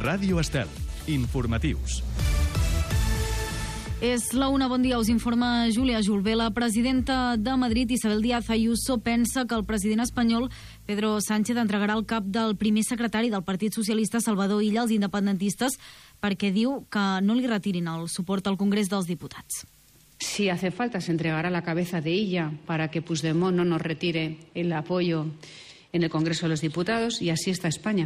Ràdio Estel. Informatius. És la una, bon dia, us informa Júlia Julbé. La presidenta de Madrid, Isabel Díaz Ayuso, pensa que el president espanyol, Pedro Sánchez, entregarà el cap del primer secretari del Partit Socialista, Salvador Illa, als independentistes, perquè diu que no li retirin el suport al Congrés dels Diputats. Si hace falta, se entregará la cabeza de Illa para que Puigdemont no nos retire el apoyo en el Congreso de los Diputados, y así está España.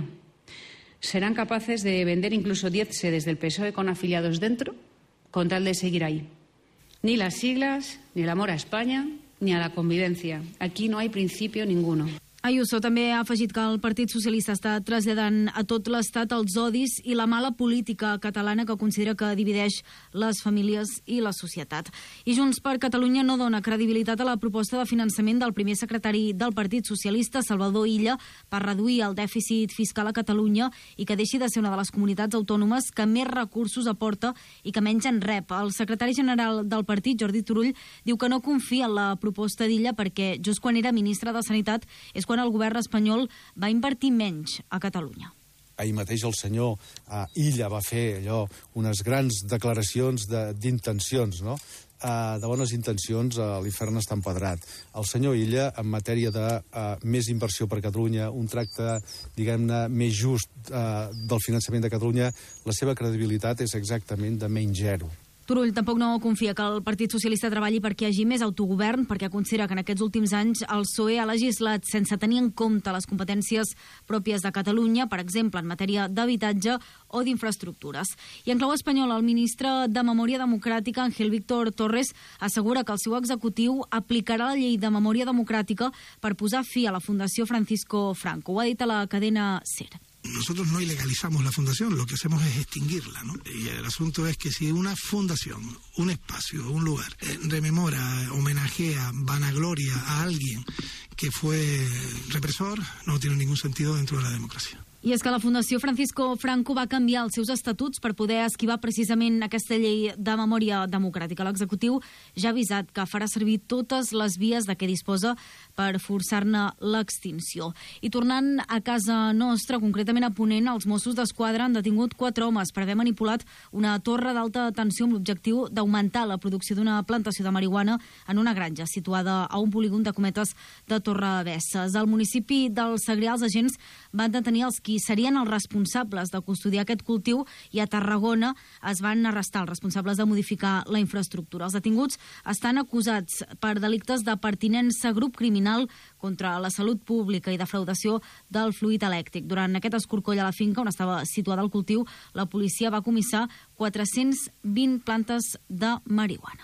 Serán capaces de vender incluso 10 sedes del PSOE con afiliados dentro, con tal de seguir ahí. Ni las siglas, ni el amor a España, ni a la convivencia. Aquí no hay principio ninguno. Ayuso també ha afegit que el Partit Socialista està traslladant a tot l'Estat els odis i la mala política catalana que considera que divideix les famílies i la societat. I Junts per Catalunya no dona credibilitat a la proposta de finançament del primer secretari del Partit Socialista, Salvador Illa, per reduir el dèficit fiscal a Catalunya i que deixi de ser una de les comunitats autònomes que més recursos aporta i que menys en rep. El secretari general del partit, Jordi Turull, diu que no confia en la proposta d'Illa perquè just quan era ministre de Sanitat és quan el govern espanyol va invertir menys a Catalunya. Ahir mateix el senyor Illa va fer unes grans declaracions d'intencions, no? De bones intencions, l'infern està empedrat. El senyor Illa, en matèria de més inversió per Catalunya, un tracte, diguem-ne, més just del finançament de Catalunya, la seva credibilitat és exactament de menys zero. Turull tampoc no confia que el Partit Socialista treballi perquè hi hagi més autogovern, perquè considera que en aquests últims anys el PSOE ha legislat sense tenir en compte les competències pròpies de Catalunya, per exemple, en matèria d'habitatge o d'infraestructures. I en clau espanyol, el ministre de Memòria Democràtica, Ángel Víctor Torres, assegura que el seu executiu aplicarà la llei de memòria democràtica per posar fi a la Fundació Francisco Franco. Ho ha dit a la cadena SER. Nosotros no ilegalizamos la fundación, lo que hacemos es extinguirla, ¿no? Y el asunto es que si una fundación, un espacio, un lugar, rememora, homenajea, vanagloria a alguien que fue represor, no tiene ningún sentido dentro de la democracia. I és que la Fundació Francisco Franco va canviar els seus estatuts per poder esquivar precisament aquesta llei de memòria democràtica. L'executiu ja ha avisat que farà servir totes les vies de què disposa per forçar-ne l'extinció. I tornant a casa nostra, concretament a Ponent, els Mossos d'Esquadra han detingut 4 homes per haver manipulat una torre d'alta tensió amb l'objectiu d'augmentar la producció d'una plantació de marihuana en una granja situada a un polígon de cometes de Torrebesses. Al municipi del Segrià, els agents van detenir els qui serien els responsables de custodiar aquest cultiu, i a Tarragona es van arrestar els responsables de modificar la infraestructura. Els detinguts estan acusats per delictes de pertinença a grup criminal contra la salut pública i defraudació del fluid elèctric. Durant aquest escorcoll a la finca on estava situada el cultiu, la policia va comissar 420 plantes de marihuana.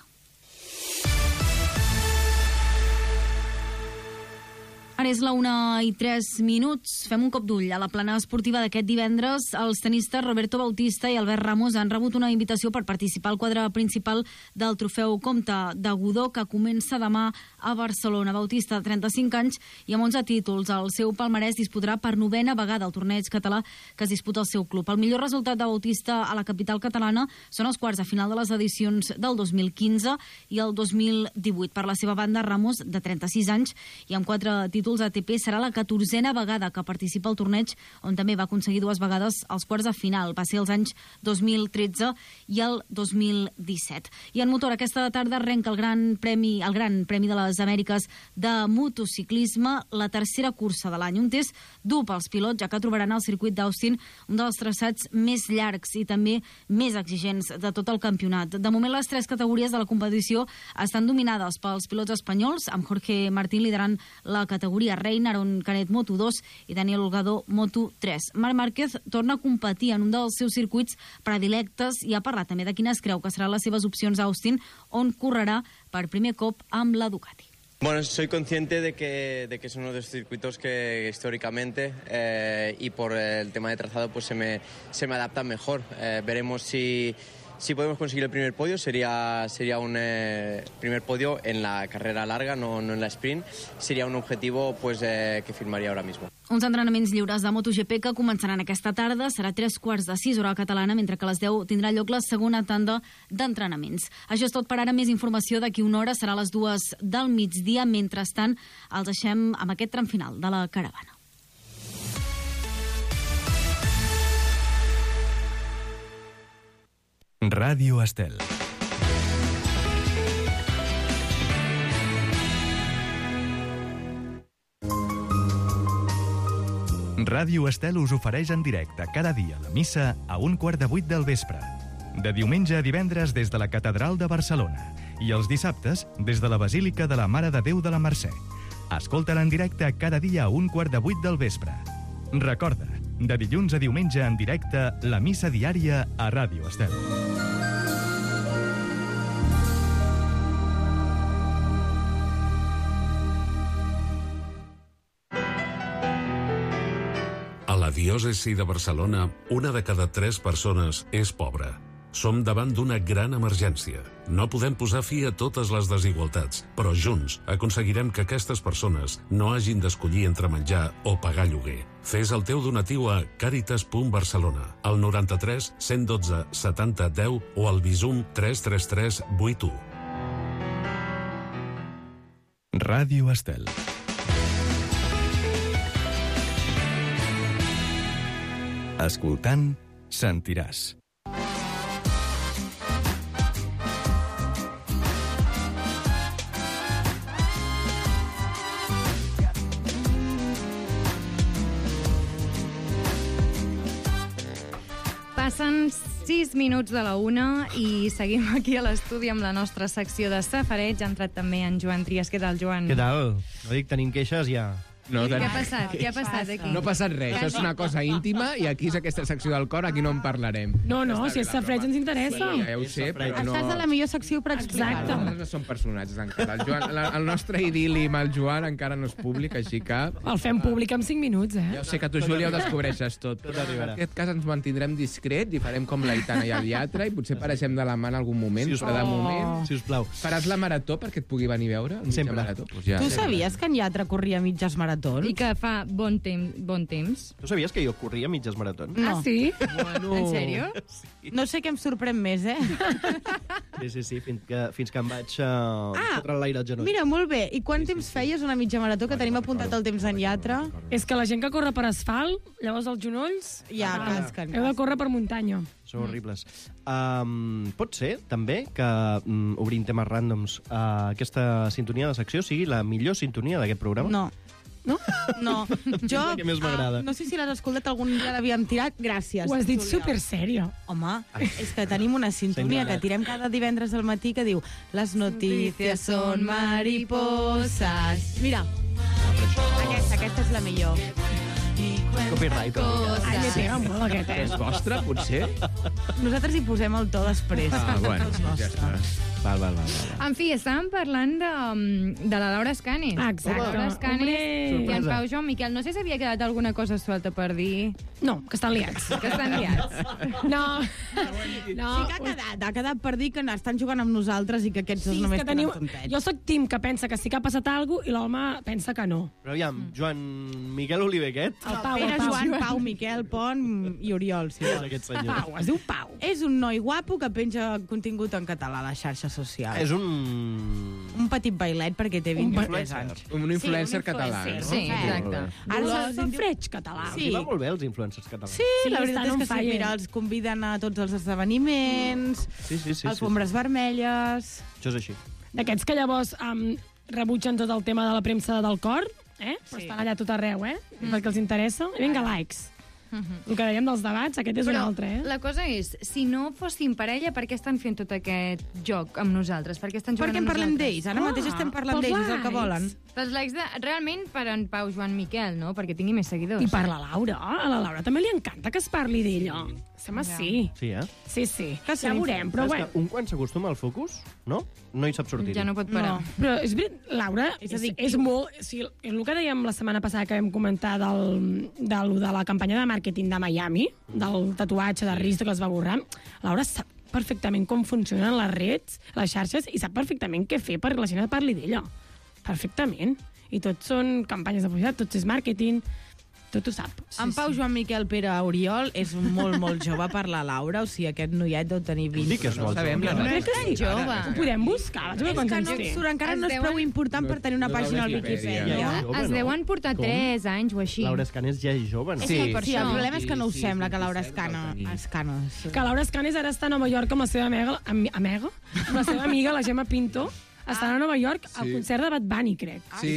Ara és la 1:03. Fem un cop d'ull a la plana esportiva d'aquest divendres. Els tenistes Roberto Bautista i Albert Ramos han rebut una invitació per participar al quadre principal del Trofeu Comte de Godó, que comença demà a Barcelona. Bautista, de 35 anys i amb 11 títols, el seu palmarès disputarà per 9a vegada el torneig català que es disputa al seu club. El millor resultat de Bautista a la capital catalana són els quarts de final de les edicions del 2015 i el 2018. Per la seva banda, Ramos, de 36 anys i amb 4 títols ATP, serà la 14a vegada que participa al torneig, on també va aconseguir 2 vegades els quarts de final. Va ser els anys 2013 i el 2017. I en motor, aquesta tarda arrenca el Gran Premi de les Amèriques de motociclisme, la tercera cursa de l'any. Un test dur pels pilots, ja que trobaran al circuit d'Austin un dels traçats més llargs i també més exigents de tot el campionat. De moment, les 3 categories de la competició estan dominades pels pilots espanyols, amb Jorge Martín liderant la categoria Reina, Aaron Canet Moto2 i Daniel Holgado Moto3. Marc Márquez torna a competir en un dels seus circuits predilectes i ha parlat també de quines creu que seran les seves opcions a Austin, on correrà per primer cop amb la Ducati. Bueno, soy consciente de que es uno de los circuitos que históricamente y por el tema de trazado pues se me adapta mejor. Veremos si podemos conseguir el primer podio. Sería un primer podio en la carrera larga, no en la sprint. Sería un objetivo pues que firmaría ahora mismo. Uns entrenaments lliures de MotoGP que començaran aquesta tarda. Serà 3:45 hora catalana, mentre que a les 10 tindrà lloc la segona tanda d'entrenaments. Això és tot per ara. Més informació d'aquí una hora. Serà a les 2 del migdia. Mentrestant, els deixem amb aquest tram final de la caravana. Ràdio Estel. Ràdio Estel us ofereix en directe cada dia la missa a 7:15 del vespre. De diumenge a divendres des de la Catedral de Barcelona i els dissabtes des de la Basílica de la Mare de Déu de la Mercè. Escolta-la en directe cada dia a 7:15 del vespre. Recorda, de dilluns a diumenge en directe, la missa diària a Ràdio Estel. A la diòcesi de Barcelona, 1 de cada 3 persones és pobra. Som davant d'una gran emergència. No podem posar fi a totes les desigualtats, però junts aconseguirem que aquestes persones no hagin d'escollir entre menjar o pagar lloguer. Fes el teu donatiu a caritas.barcelona, al 93 112 70 10 o al Bizum 333 81. Ràdio Estel. Escoltant, sentiràs. Passen 6 minuts de la 1 i seguim aquí a l'estudi amb la nostra secció de safareig. Ha entrat també en Joan Trias. Què tal, Joan? Què tal? No dic, tenim queixes ja. No, Què ha passat? Què ha passat aquí? No ha passat res, això és una cosa íntima i aquí és aquesta secció del cor, aquí no en parlarem. No, si és safareig ens interessa. Ja ho sé, però no... Estàs a la millor secció per explicar-ho. Nosaltres no som personatges encara. El nostre idil·li amb el Joan encara no és públic, així que... El fem públic en 5 minuts, Ja ho sé que tu, Júlia, ho descobreixes tot. En aquest cas ens mantindrem discret i farem com l'Aitana i el Iatra i potser pareixem de la mà en algun moment, però de moment... Sisplau. Faràs la marató perquè et pugui venir a veure? Sempre. Marató? Pues ja. Tu sabies que en Iatra corria mitges maratons? I que fa bon temps. Tu sabies que jo corria mitges maratons? No. Ah, sí? Bueno... En sèrio? No sé què em sorprèn més, Sí, fins que em vaig fotre l'aire al genoll. Mira, molt bé. I quant temps feies una mitja marató, que tenim apuntat el temps en Iatra? És que la gent que corre per asfalt, llavors els genolls... Ja, casquen. Heu de córrer per muntanya. Són horribles. Pot ser, també, que obrint temes ràndoms, aquesta sintonia de secció sigui la millor sintonia d'aquest programa? No. No? No. Jo, la que més m'agrada. no sé si l'has escoltat algun dia, l'havíem tirat. Gràcies. Ho has dit Júlia. super sèrio. Home, és que tenim una sintonia que tirem cada divendres al matí que diu Les noticias son mariposas. Mira, aquesta és la millor. Copyright. Ai, me pega molt aquest, És vostre, potser? Nosaltres hi posem el to després. Bueno, ja està. Val. En fi, estàvem parlant de la Laura Escanes. Exacte. Laura Escanes Hombre. i en Pau Joan Miquel. No sé si havia quedat alguna cosa suelta per dir. No, que estan liats. Que estan liats. No. Sí que ha quedat per dir que estan jugant amb nosaltres i que aquests dos Sí, és només que teniu... tenen tontets. Jo sóc Tim, que pensa que sí que ha passat alguna cosa i l'home pensa que no. Però aviam, Joan Miquel Oliver aquest? El Pau, Pere, el Pau. Joan, Pau, Miquel, Pont i Oriol. Sí. És aquest senyor. Pau, es diu Pau. És un noi guapo que penja contingut en català a les xarxes socials. És un petit bailet perquè té 23 anys. Un influencer català. influencer, no? Sí, exacte. Ara El safreig català. Sí. Els va molt bé, els influencers catalans. Sí, la veritat estan és on que sí, fire. mira, els conviden a tots els esdeveniments, Sí. alfombres vermelles... Això és així. D'aquests que llavors rebutgen tot el tema de la premsa del cor, però estan allà tot arreu, perquè els interessa. I vinga, likes. El que dèiem dels debats, aquest és un altre, la cosa és, si no fossin parella, per què estan fent tot aquest joc amb nosaltres? Per què estan jugant Perquè en amb parlem nosaltres? d'ells, ara mateix estem parlant d'ells, és el que volen. Pels likes realment per en Pau Joan Miquel, no? Perquè tingui més seguidors. I per la Laura. A la Laura també li encanta que es parli d'ella. Sembla sí. Sí, Sí. Ja veurem, però És bueno. que un quan s'acostuma al focus, no hi sap sortir. Ja no pot parar. No. Però és veritat, Laura, és molt... O sigui, el que dèiem la setmana passada que vam comentar de la campanya de màrqueting de Miami, del tatuatge de Risto que es va borrar, Laura sap perfectament com funcionen les redes, les xarxes, i sap perfectament què fer per que la gent parli d'ella. Perfectament. I tots són campanyes de publicitat, tots és màrqueting. tot ho sap. En Pau Joan Miquel Pere Oriol és molt, molt jove per la Laura, o sigui, aquest noiet deu tenir 20. Sí que és molt jove. No és tan jove. Ho podem buscar. És que no, encara no és prou important per tenir una pàgina al Wikipedia. Es deuen portar 3 anys o així. Laura Escanes ja és jove, no? Sí, el problema és que no ho sembla, que Laura Escanes. Que Laura Escanes ara està a Nova York amb la seva amb la seva amiga, la Gemma Pinto. Estan a Nova York al concert de Bad Bunny, crec. Sí.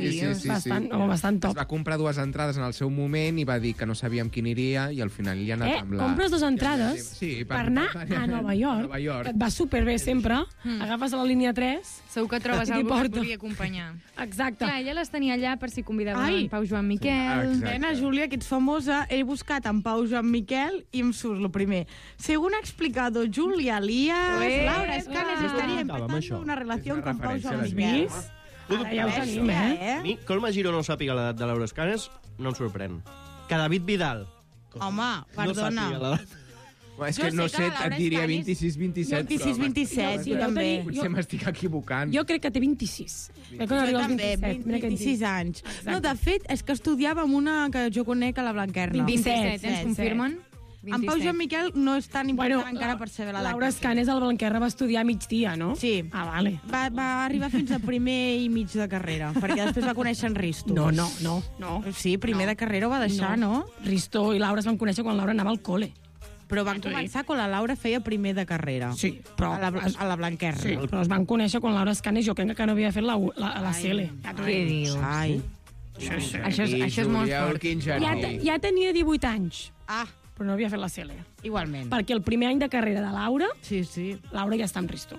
Bastant top. Es va comprar 2 entrades en el seu moment i va dir que no sabíem quin iria i al final li ha anat amb la... Compres 2 entrades per anar a Nova York, que et va superbé sempre, agafes la línia 3... Segur que trobes algú que et pugui acompanyar. Exacte. Clar, ella les tenia allà per si convidava en Pau Joan Miquel. Nena, Júlia, que ets famosa, he buscat en Pau Joan Miquel i em surt lo primer. Según ha explicado Julia Lías, Laura Escanes estaría empezando una relación con Pau Joan Miquel. Ara ja ho tenim, A mi, que el Magiro no sàpiga l'edat de Laura Escanes, no em sorprèn. Que David Vidal... Home, perdona. No sàpiga l'edat. És que no sé, et diria 26-27. 26-27, jo també. Potser m'estic equivocant. Jo crec que té 26. Jo també, 26 anys. No, de fet, és que estudiava amb una que jo conec a la Blanquerna. 27, ens confirmen? En Pau Joan Miquel no és tan important encara per saber l'edat. Laura Escanes al Blanquerna va estudiar a migdia, no? Sí. Ah, vale. Va arribar fins a primer i mig de carrera, perquè després va conèixer en Risto. No. Sí, primer de carrera ho va deixar, no? Risto i Laura es van conèixer quan Laura anava al cole. Però van començar quan la Laura feia primer de carrera. Sí, però... A la Blanquerna. Sí, però es van conèixer quan Laura Escanes jo crec que no havia fet la CL. Què dius? Ai. Això és molt fort. Ja tenia 18 anys. Ah. Però no havia fet la CL. Igualment. Perquè el primer any de carrera de Laura, sí. Laura ja està amb Risto.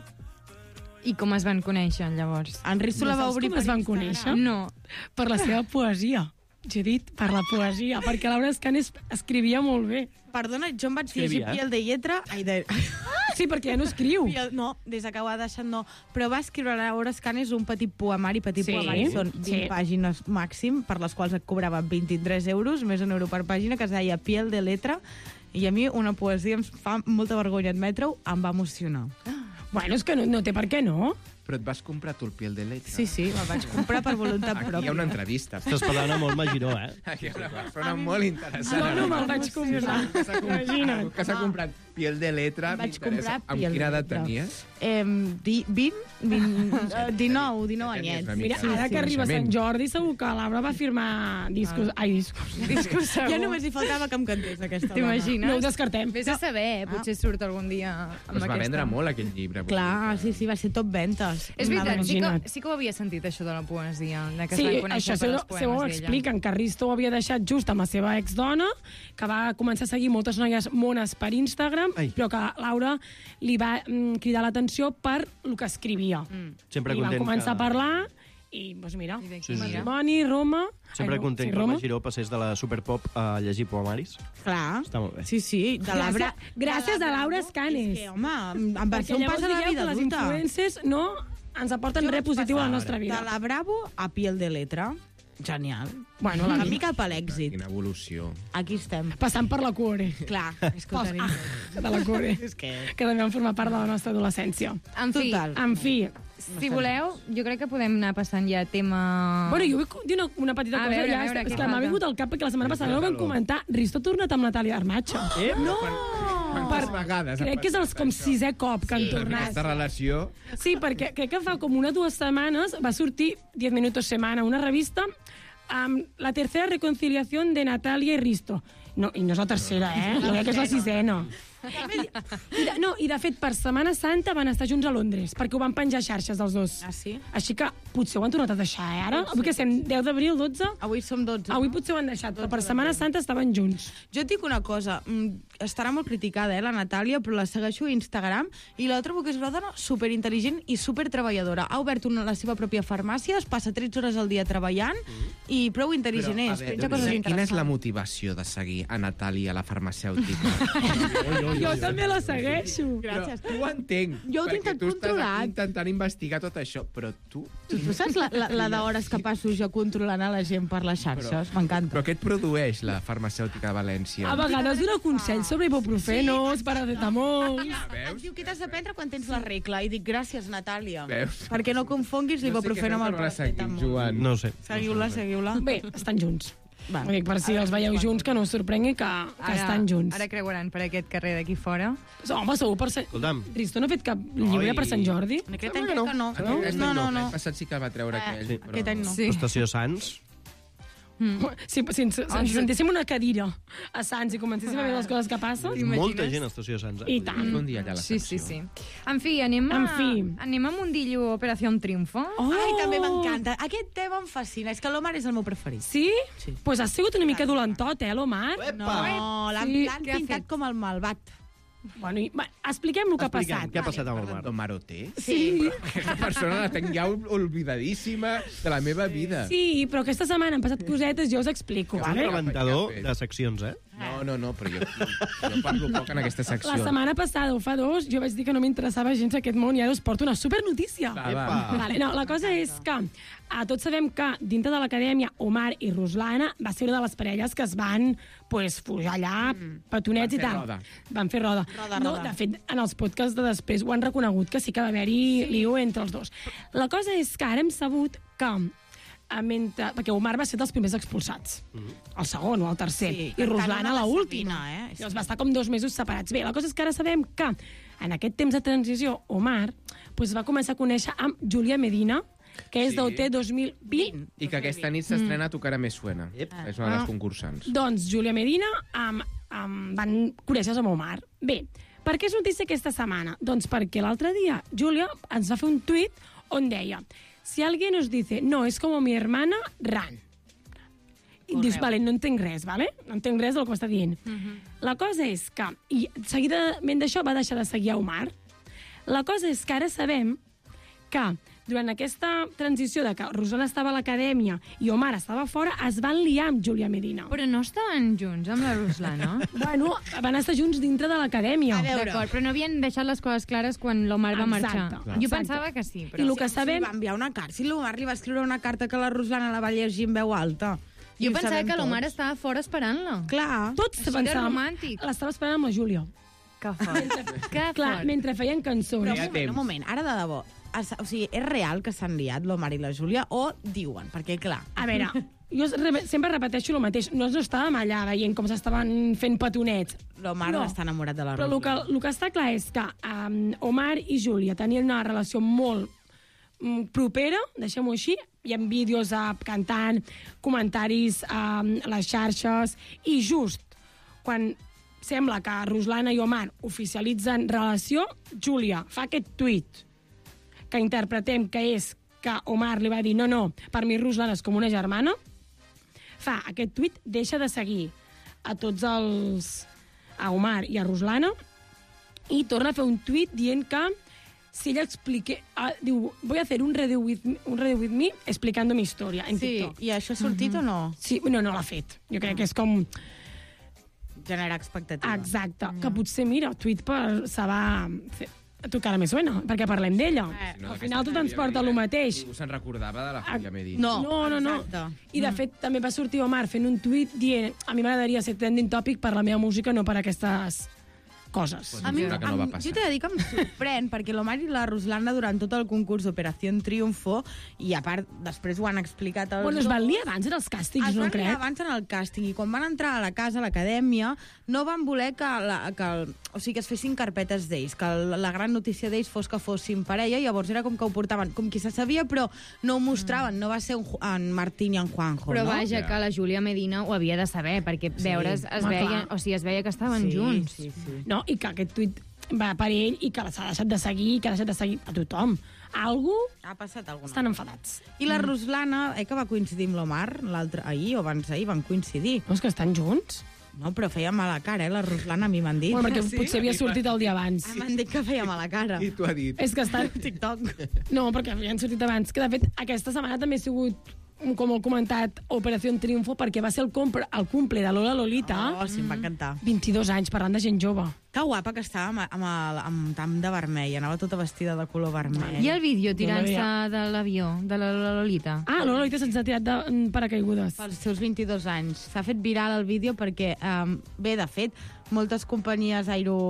I com es van conèixer, llavors? En Risto la va obrir com es van conèixer? No, per la seva poesia. Judit, per la poesia, perquè Laura Escanes escrivia molt bé. Perdona, jo em vaig llegir Piel de lletra... Sí, perquè ja no escriu. No, des que ho ha deixat no. Però va escriure a Laura Escanes un petit poemari, són 20 pàgines màxim, per les quals et cobrava 23 euros, més €1 per pàgina, que es deia Piel de letra, i a mi una poesia em fa molta vergonya admetre-ho, em va emocionar. Bueno, és que no té per què no. Però et vas comprar tu el Piel de letra? Sí, me'l vaig comprar per voluntat pròpia. Aquí hi ha una entrevista. Estàs parlant molt Magiró, Aquí hi ha una persona molt interessant. Jo no me'l vaig comprar. Imagina't. Que s'ha comprat Piel de letra, m'interessa. Amb quina edat tenies? 19 anyets. Mira, ara que arriba Sant Jordi, segur que Laura va firmar discos... Discos segur. Ja només hi faltava que em cantés aquesta dona. T'imagines? No ho descartem. Vés a saber, potser surt algun dia amb aquesta. Es va vendre molt, aquell llibre. Clar, sí, va ser top ventes. És veritat, sí que ho havia sentit, això de la poesia, de que es van conèixer per els poemes d'ella. Sí, això ho expliquen, que Risto ho havia deixat just amb la seva exdona, que va començar a seguir moltes noies mones per Instagram, però que Laura li va cridar l'atenció per el que escrivia. Sempre i van començar a parlar i, doncs mira, matrimoni, Roma... Sempre content que el Magiró passés de la superpop a llegir poemaris. Clar. Està molt bé. Sí. Gràcies a Laura Escanes. És que, home, em va ser un pas a la vida les adulta. influències no ens aporten res positiu a la nostra vida. De la Bravo a Piel de letra. Genial. Bueno, la camí cap a l'èxit. Quina evolució. Aquí estem. Passant per la Cuore. Clar, és que ho tenim. De la Cuore. Que també van formar part de la nostra adolescència. En fi, si voleu, jo crec que podem anar passant ja a tema... Bueno, jo vull dir una petita cosa. És que m'ha vingut al cap perquè la setmana passada no ho vam comentar. Risto ha tornat amb Natàlia Armacho. No! Quantes vegades? Crec que és com 6è cop que han tornat. Aquesta relació... Sí, perquè crec que fa com 1 o 2 setmanes va sortir 10 minutos semana una revista amb la tercera reconciliación de Natalia y Risto. No, i no és la tercera, jo crec que és la 6ena. I de fet, per Setmana Santa van estar junts a Londres, perquè ho van penjar a xarxes els dos. Ah, sí? Així que potser ho han tornat a deixar, ara? Avui que estem 10 d'abril, 12? Avui som 12. Avui potser ho han deixat, però per Setmana Santa estaven junts. Jo et dic una cosa, estarà molt criticada, la Natàlia, però la segueixo a Instagram i la trobo que és una dona superintel·ligent i supertreballadora. Ha obert la seva pròpia farmàcia, es passa 13 hores al dia treballant i prou intel·ligent és. Quina és la motivació de seguir a Natàlia, la farmacèutica? Jo també la segueixo. Gràcies. Tu ho entenc. Jo ho tinc tot controlat. Perquè tu estàs intentant investigar tot això, però tu... Tu saps la d'hores que passo jo controlant a la gent per les xarxes? M'encanta. Però què et produeix la farmacèutica de València? A vegades dona consells sobre ibuprofenos, paracetamols... Em diu que t'has de prendre quan tens la regla. I dic, gràcies, Natàlia. Veus? Perquè no confonguis l'ibuprofeno amb el paracetamol. Joan. No sé. Seguiu-la. Bé, estan junts. Ho dic per si els veieu junts, que no us sorprengui que estan junts. Ara creuaran per aquest carrer d'aquí fora. Home, segur per Sant... Risto no ha fet cap llibre per Sant Jordi? Aquest any crec que no. L'any passat sí que el va treure aquell. Aquest any no. Estació Sants. Si ens sentéssim una cadira a Sants i comencéssim a veure les coses que passen... Molta gent a Estació Sants. I tant. Un dia allà a la secció. Sí. En fi, anem a Mundillo Operació Triunfo. Ai, també m'encanta. Aquest tema em fascina. És que l'Omar és el meu preferit. Sí? Pues has sigut una mica dolentot, l'Omar? No, l'han pintat com el malvat. Bueno, expliquem el que ha passat. Què ha passat amb el Omar? Omarote? Sí. Aquesta persona la tenc ja olvidadíssima de la meva vida. Sí, però aquesta setmana han passat cosetes, jo us explico. És un rebentador de seccions, No, però jo parlo poc en aquesta secció. La setmana passada, o fa 2, jo vaig dir que no m'interessava gens aquest món i ara us porto una supernotícia. Vale, no, la cosa és que tots sabem que dintre de l'acadèmia Omar i Ruslana va ser una de les parelles que es van pujar allà, petonets i tal. Van fer roda. No, de fet, en els podcasts de després ho han reconegut que sí que va haver-hi lío entre els dos. La cosa és que ara hem sabut que perquè Omar va ser dels primers expulsats, el segon o el tercer, i Ruslana l'última. I els va estar com 2 mesos separats. Bé, la cosa és que ara sabem que en aquest temps de transició Omar va començar a conèixer amb Júlia Medina, que és d'OT 2020. I que aquesta nit s'estrena Tu cara me suena. És una de les concursants. Doncs Júlia Medina van conèixer amb Omar. Bé, per què és notícia aquesta setmana? Doncs perquè l'altre dia Júlia ens va fer un tuit on deia: si alguien os dice, no, es como mi hermana, ran. I dius, vale, no entenc res, vale? No entenc res del que està dient. La cosa és que, i seguidament d'això va deixar de seguir a Omar. La cosa és que ara sabem que durant aquesta transició de que Ruslana estava a l'acadèmia i Omar estava fora, es van liar amb Júlia Medina. Però no estaven junts amb la Ruslana? Bueno, van estar junts dintre de l'acadèmia. D'acord, però no havien deixat les coses clares quan l'Omar va marxar. Jo pensava que sí, però... I el que sabem... Si va enviar una carta, si l'Omar li va escriure una carta que la Ruslana la va llegir en veu alta. Jo pensava que l'Omar estava fora esperant-la. Clar. Tots pensàvem... L'estava esperant amb la Júlia. Que fort. Clar, mentre feien cançons. Però un moment, ara de debò. O sigui, és real que s'han liat l'Omar i la Júlia o diuen? Perquè, clar... A veure, jo sempre repeteixo el mateix. No estàvem allà veient com s'estaven fent petonets. L'Omar no està enamorat de la Ruslana. Però el que està clar és que Omar i Júlia tenien una relació molt propera, deixem-ho així. Hi ha vídeos cantant, comentaris a les xarxes, i just quan sembla que Ruslana i Omar oficialitzen relació, Júlia fa aquest tuit que interpretem que és que Omar li va dir no, per mi Ruslana és com una germana, fa aquest tuit, deixa de seguir a tots a Omar i a Ruslana, i torna a fer un tuit dient que si ella explique... diu, voy a hacer un redo with me explicando mi historia en TikTok. I això ha sortit o no? Sí, no l'ha fet. Jo crec que és com... generar expectativa. Exacte, que potser, mira, el tuit se va fer... Tu cara me suena, perquè parlem d'ella. Al final tot ens porta el mateix. Ningú se'n recordava de la Júlia Medina. No. I de fet també va sortir Omar fent un tuit dient a mi m'agradaria ser trending topic per la meva música, no per aquestes coses. A mi, jo t'he de dir que em sorprèn, perquè l'Omar i la Ruslana durant tot el concurs d'Operació Triunfo, i a part, després ho han explicat... Bueno, es van liar abans en els càstigs, no crec? Es van liar abans en el càsting, i quan van entrar a la casa, a l'acadèmia, no van voler que es fessin carpetes d'ells, que la gran notícia d'ells fos que fossin parella, i llavors era com que ho portaven, com qui se sabia, però no ho mostraven, no va ser en Martín i en Juanjo, però vaja, que la Júlia Medina ho havia de saber, perquè veure's, es veia que estaven junts. No, i que aquest tuit va per ell i que s'ha deixat de seguir, que ha deixat de seguir a tothom. Algú ha passat alguna cosa. Estan enfadats. I la Ruslana, que va coincidir amb l'Omar ahir o abans d'ahir, van coincidir. No, és que estan junts. No, però feia mala cara, la Ruslana, a mi m'han dit. Bueno, perquè potser havia sortit el dia abans. M'han dit que feia mala cara. I t'ho ha dit? És que està... TikTok. No, perquè havien sortit abans. Que, de fet, aquesta setmana també ha sigut, com he comentat, Operació Triunfo, perquè va ser el cumple de Lola Lolita. Oh, sí, em va encantar. 22 anys, parlant de gent jove. Que guapa que estava amb tam de vermell, anava tota vestida de color vermell. I el vídeo tirant-se de l'avió, de la Lolita? Ah, la Lolita se'ns ha tirat de paracaigudes. Pels seus 22 anys. S'ha fet viral el vídeo perquè, bé, de fet, moltes companyies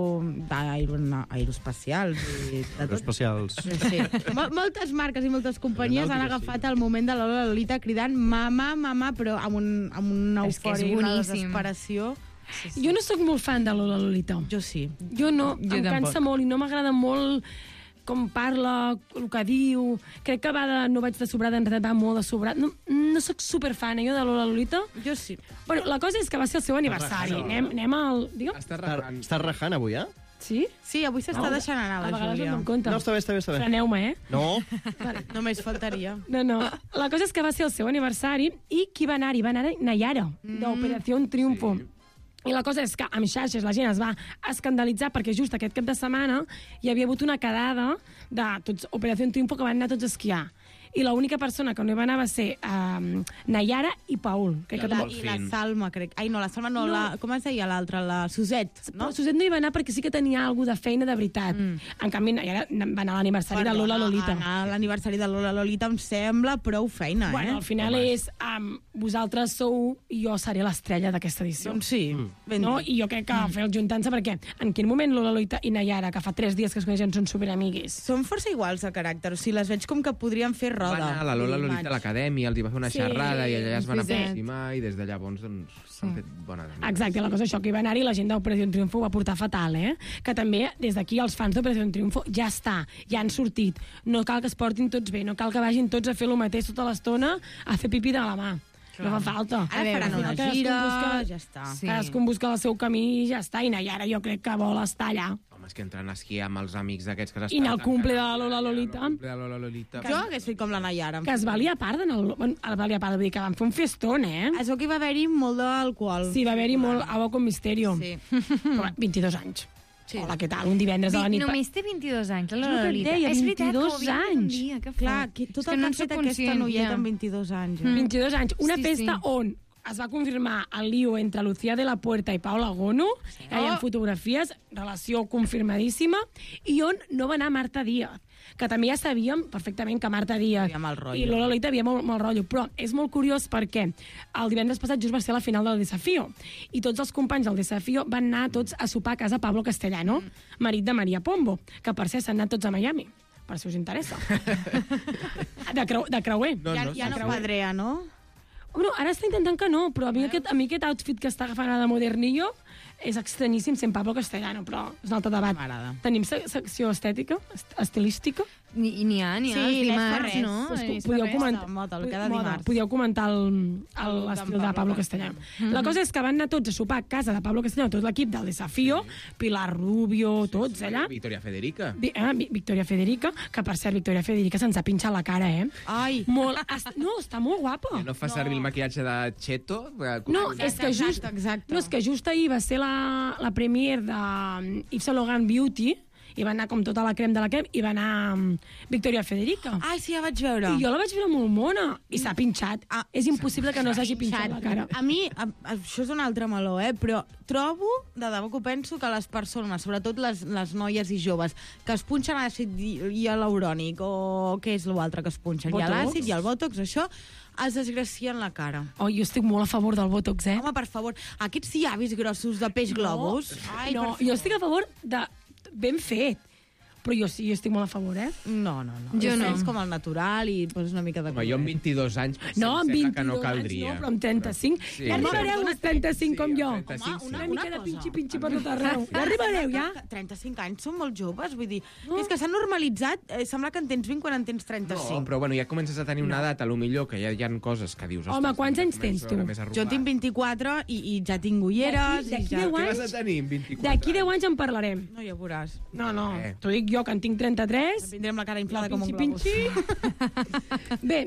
aeroespacials i Aeroespacials. Sí. Moltes marques i moltes companyies han agafat el moment de la Lolita cridant mama, mama, però amb una eufòria i una desesperació. Jo no sóc molt fan de la Lolita. Jo sí. Jo no, em cansa molt i no m'agrada molt com parla, el que diu. Crec que no vaig de sobrada, en realitat va molt de sobrada. No sóc superfan, jo, de la Lolita. Jo sí. Bueno, la cosa és que va ser el seu aniversari. Anem al... Digue'm. Estàs rajant avui, eh? Sí? Sí, avui s'està deixant anar la Júlia. No, està bé. Freneu-me, eh? No. Vale. Només faltaria. No. La cosa és que va ser el seu aniversari i qui va anar-hi? Va anar Nayara, d'Operació Triunfo. Sí. I la cosa és que amb xarxes la gent es va escandalitzar perquè just aquest cap de setmana hi havia hagut una quedada de tots Operació Triunfo que van anar tots a esquiar. I l'única persona que no hi va anar va ser Nayara i Paul. I la Salma, crec. Ai, no, la Salma no. Com es deia l'altra? La Suset, no? Però Suset no hi va anar perquè sí que tenia alguna de feina de veritat. En canvi, Nayara va anar a l'aniversari de Lola Lolita. A l'aniversari de Lola Lolita em sembla prou feina, Bueno, al final és vosaltres sou i jo seré l'estrella d'aquesta edició. Doncs sí. No? I jo crec que fer el juntant-se perquè en quin moment Lola Lolita i Nayara, que fa 3 dies que es coneixen, són superamigues. Són força iguals de caràcter. O sigui, les veig com que podrien fer roda. Va anar la Lola Lolita a l'acadèmia, els hi va fer una xerrada i allà es van aproximar i des de llavors s'han fet bones amigues. Exacte, la cosa és això, que hi va anar i la gent d'Operació Triunfo ho va portar fatal, Que també, des d'aquí, els fans d'Operació Triunfo ja han sortit. No cal que es portin tots bé, no cal que vagin tots a fer el mateix tota l'estona a fer pipí de la mà. No fa falta. Ara faran una gira, ja està. Cadascú busca el seu camí i ja està. I Nayara jo crec que vol estar allà. Home, és que entren a esquiar amb els amics d'aquests que s'estan... I anar al cumple de la Lola Lolita. Jo hagués fet com la Nayara. Que es valia part, vull dir que van fer un festón, Es veu que hi va haver-hi molt d'alcohol. Sí, va haver-hi molt agua con misterio. Sí. 22 anys. Sí. Hola, què tal? Un divendres a la nit... Només té 22 anys, la Lolita. És veritat, 22 anys. Clar, tot el que ha fet aquesta noieta amb 22 anys. 22 anys. Una festa on es va confirmar el lío entre Lucía de la Puerta i Paula Gono, hi ha fotografies, relació confirmadíssima, i on no va anar Marta Díaz, que també ja sabíem perfectament que Marta Díaz i Lola Lolita havia molt rotllo, però és molt curiós perquè el divendres passat just va ser la final del Desafío, i tots els companys del Desafío van anar tots a sopar a casa Pablo Castellano, marit de Maria Pombo, que per cert s'han anat tots a Miami, per si us interessa. De creuer. Ja no padrea, no? Bueno, ara està intentant que no, però a mi aquest outfit que està agafant ara de modernillo és estranyíssim sent Pablo Castellano, però és un altre debat. Tenim secció estètica, estilística? N'hi ha, els dimarts, no? Podíeu comentar l'estil de Pablo Castellano. La cosa és que van anar tots a sopar a casa de Pablo Castellano, tot l'equip del Desafío, Pilar Rubio, tots allà. Victoria Federica. Victoria Federica, que per cert, Victoria Federica se'ns ha pinxat la cara, Ai! No, està molt guapa. No fa servir el maquillatge de Cheto? No, és que just ahir va ser la premier de Yves Saint Laurent Beauty, i va anar com tota la crem de la crem, i va anar Victoria Federica. Ai, sí, ja vaig veure. I jo la vaig veure molt mona, i s'ha pinxat. És impossible que no s'hagi pinxat la cara. A mi, això és un altre meló, però trobo, de debò que ho penso, que les persones, sobretot les noies i joves, que es punxen àcid hialurònic, o què és l'altre que es punxen? Hi ha l'àcid, hi ha el bòtox, això es desgracien la cara. Oh, jo estic molt a favor del bòtox, Home, per favor, aquests llavis grossos de peix globus... No, jo estic a favor de ben fet. Però jo sí, jo estic molt a favor, No. Jo no. És com el natural i poses una mica de... Home, jo amb 22 anys no, amb 22 que no caldria. Anys no, però amb 35. Sí, ja arribareu als 35 com jo. Una mica de pinxi per tot arreu. Ja arribareu, ja. 35 anys són molt joves, vull dir... És que s'ha normalitzat, sembla que en tens 20 quan en tens 35. No, però bueno, ja comences a tenir una edat, a lo millor, que ja hi ha coses que dius... Home, quants anys tens, tu? Jo tinc 24 i ja tinc ulleres... Què vas a tenir amb 24? D'aquí 10 anys en parlarem. No, ja veuràs. No, t'ho dic jo, que en tinc 33. Tindrem la cara inflada com un globus. Bé,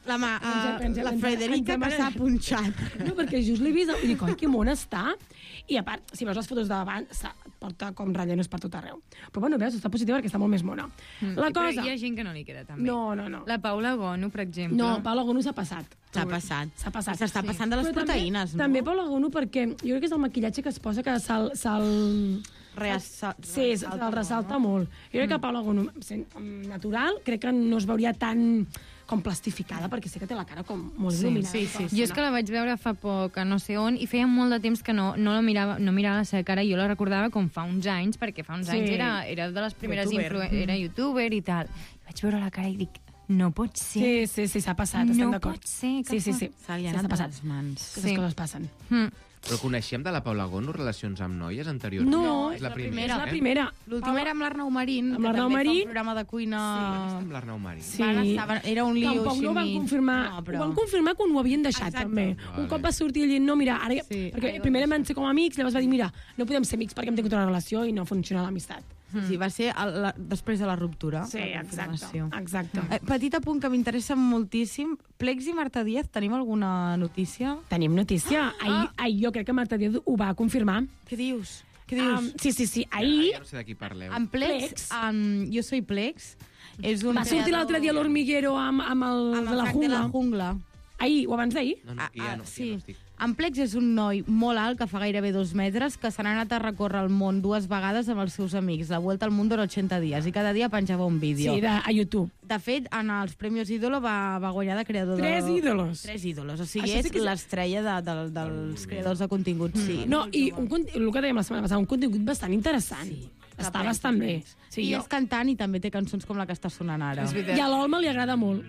la Federica que s'ha punxat. No, perquè just l'he vist i dic, oi, que mona està. I a part, si veus les fotos davant, porta com rellenos per tot arreu. Però bueno, veus, està positiva perquè està molt més mona. La cosa... Però hi ha gent que no li queda tan bé. No. La Paula Gono, per exemple. No, Paula Gono s'ha passat. S'ha passat. S'està passant de les proteïnes, no? També Paula Gono perquè jo crec que és el maquillatge que es posa que Sí, se'l ressalta molt. Jo crec que Paula Gómez, natural, crec que no es veuria tan com plastificada, perquè sé que té la cara com molt il·luminada. Sí. Jo és que la vaig veure fa poc, no sé on, i feia molt de temps que no mirava la seva cara, i jo la recordava com fa uns anys, perquè fa uns anys era de les primeres era youtuber i tal. I vaig veure la cara i dic, no pot ser. Sí, s'ha passat, estem d'acord. No pot ser. Sí. Se li han anat les mans. Aquestes coses passen. Però coneixíem de la Paula Gómez relacions amb noies anteriors? No, és la primera. L'última era amb l'Arnau Marín, que també fa un programa de cuina... Sí, amb l'Arnau Marín. Sí. Era un lío així. Tampoc no van confirmar. Ho van confirmar quan ho havien deixat, també. Un cop va sortir dient, no, mira, ara... Perquè primer van ser com amics, llavors va dir, mira, no podem ser amics perquè hem tingut una relació i no funciona l'amistat. Sí, va ser després de la ruptura. Sí, exacte. Petit apunt que m'interessa moltíssim. Plex i Marta Díaz, tenim alguna notícia? Tenim notícia. Ahir jo crec que Marta Díaz ho va confirmar. Què dius? Sí. Ahir... Ja no sé de qui parleu. En Plex, Jo soy Plex, és un... Va sortir l'altre dia l'Hormiguero amb el de la jungla. Ahir, o abans d'ahir? Sí. En Plex és un noi molt alt, que fa gairebé 2 metres, que se n'ha anat a recórrer el món 2 vegades amb els seus amics, la Vuelta al Mundo en 80 dies, i cada dia penjava un vídeo. Sí, a YouTube. De fet, en els Premis Ídolo va guanyar de creador de... 3 ídolos. 3 ídolos, o sigui, és l'estrella dels creadors de contingut. Sí. No, i el que dèiem la setmana passada, un contingut bastant interessant. Està bastant bé. I és cantant i també té cançons com la que està sonant ara. I a l'Olma li agrada molt.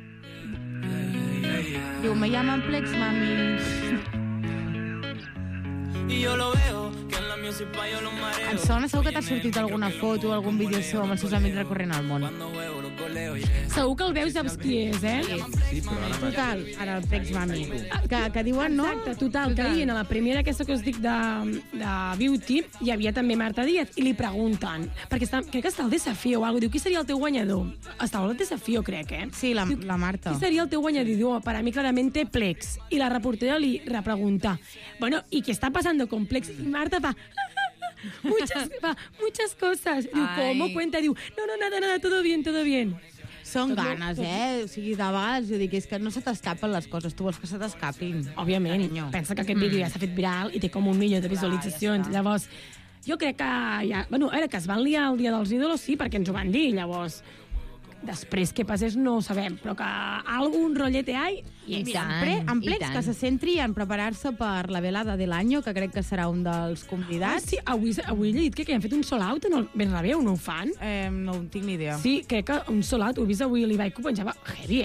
Diu, me llaman Plex, mami. Y yo lo veo, que en la music pa' yo los mareo. Em sona, segur que t'ha sortit alguna foto o algun vídeo seu amb els seus amics recorrent al món. Segur que el veus, saps qui és, Sí, però ara total, ara el Plex Mami. Que diuen, no? Exacte, total, que ahir, a la primera aquesta que us dic de Beauty, hi havia també Marta Díaz, i li pregunten, perquè crec que està al Desafío o alguna cosa, diu, qui seria el teu guanyador? Estava al Desafío, crec, Sí, la Marta. Qui seria el teu guanyador? Diu, per a mi claramente Plex. I la reportera li repregunta, bueno, ¿y qué está pasando con Plex? Y Marta va... muchas cosas. Diu, ¿cómo? Cuenta. Diu, no, nada, todo bien. Són ganes, O sigui, de vegades, jo dic, és que no se t'escapen les coses, tu vols que se t'escapin. Òbviament. Pensa que aquest vídeo ja s'ha fet viral i té com 1 milió de visualitzacions. Llavors, jo crec que ja... Bueno, era que es van liar el dia dels ídolos, sí, perquè ens ho van dir, llavors... Després què passés no ho sabem, però que algun rollete hi i en Plex que se centri en preparar-se per la velada de l'any, que crec que serà un dels convidats. Sí, avui he llegit que han fet un sold out en el Bernabéu, no ho fan? No en tinc ni idea. Sí, crec que un sold out, ho he vist avui a l'Ibai que ho penjava heavy,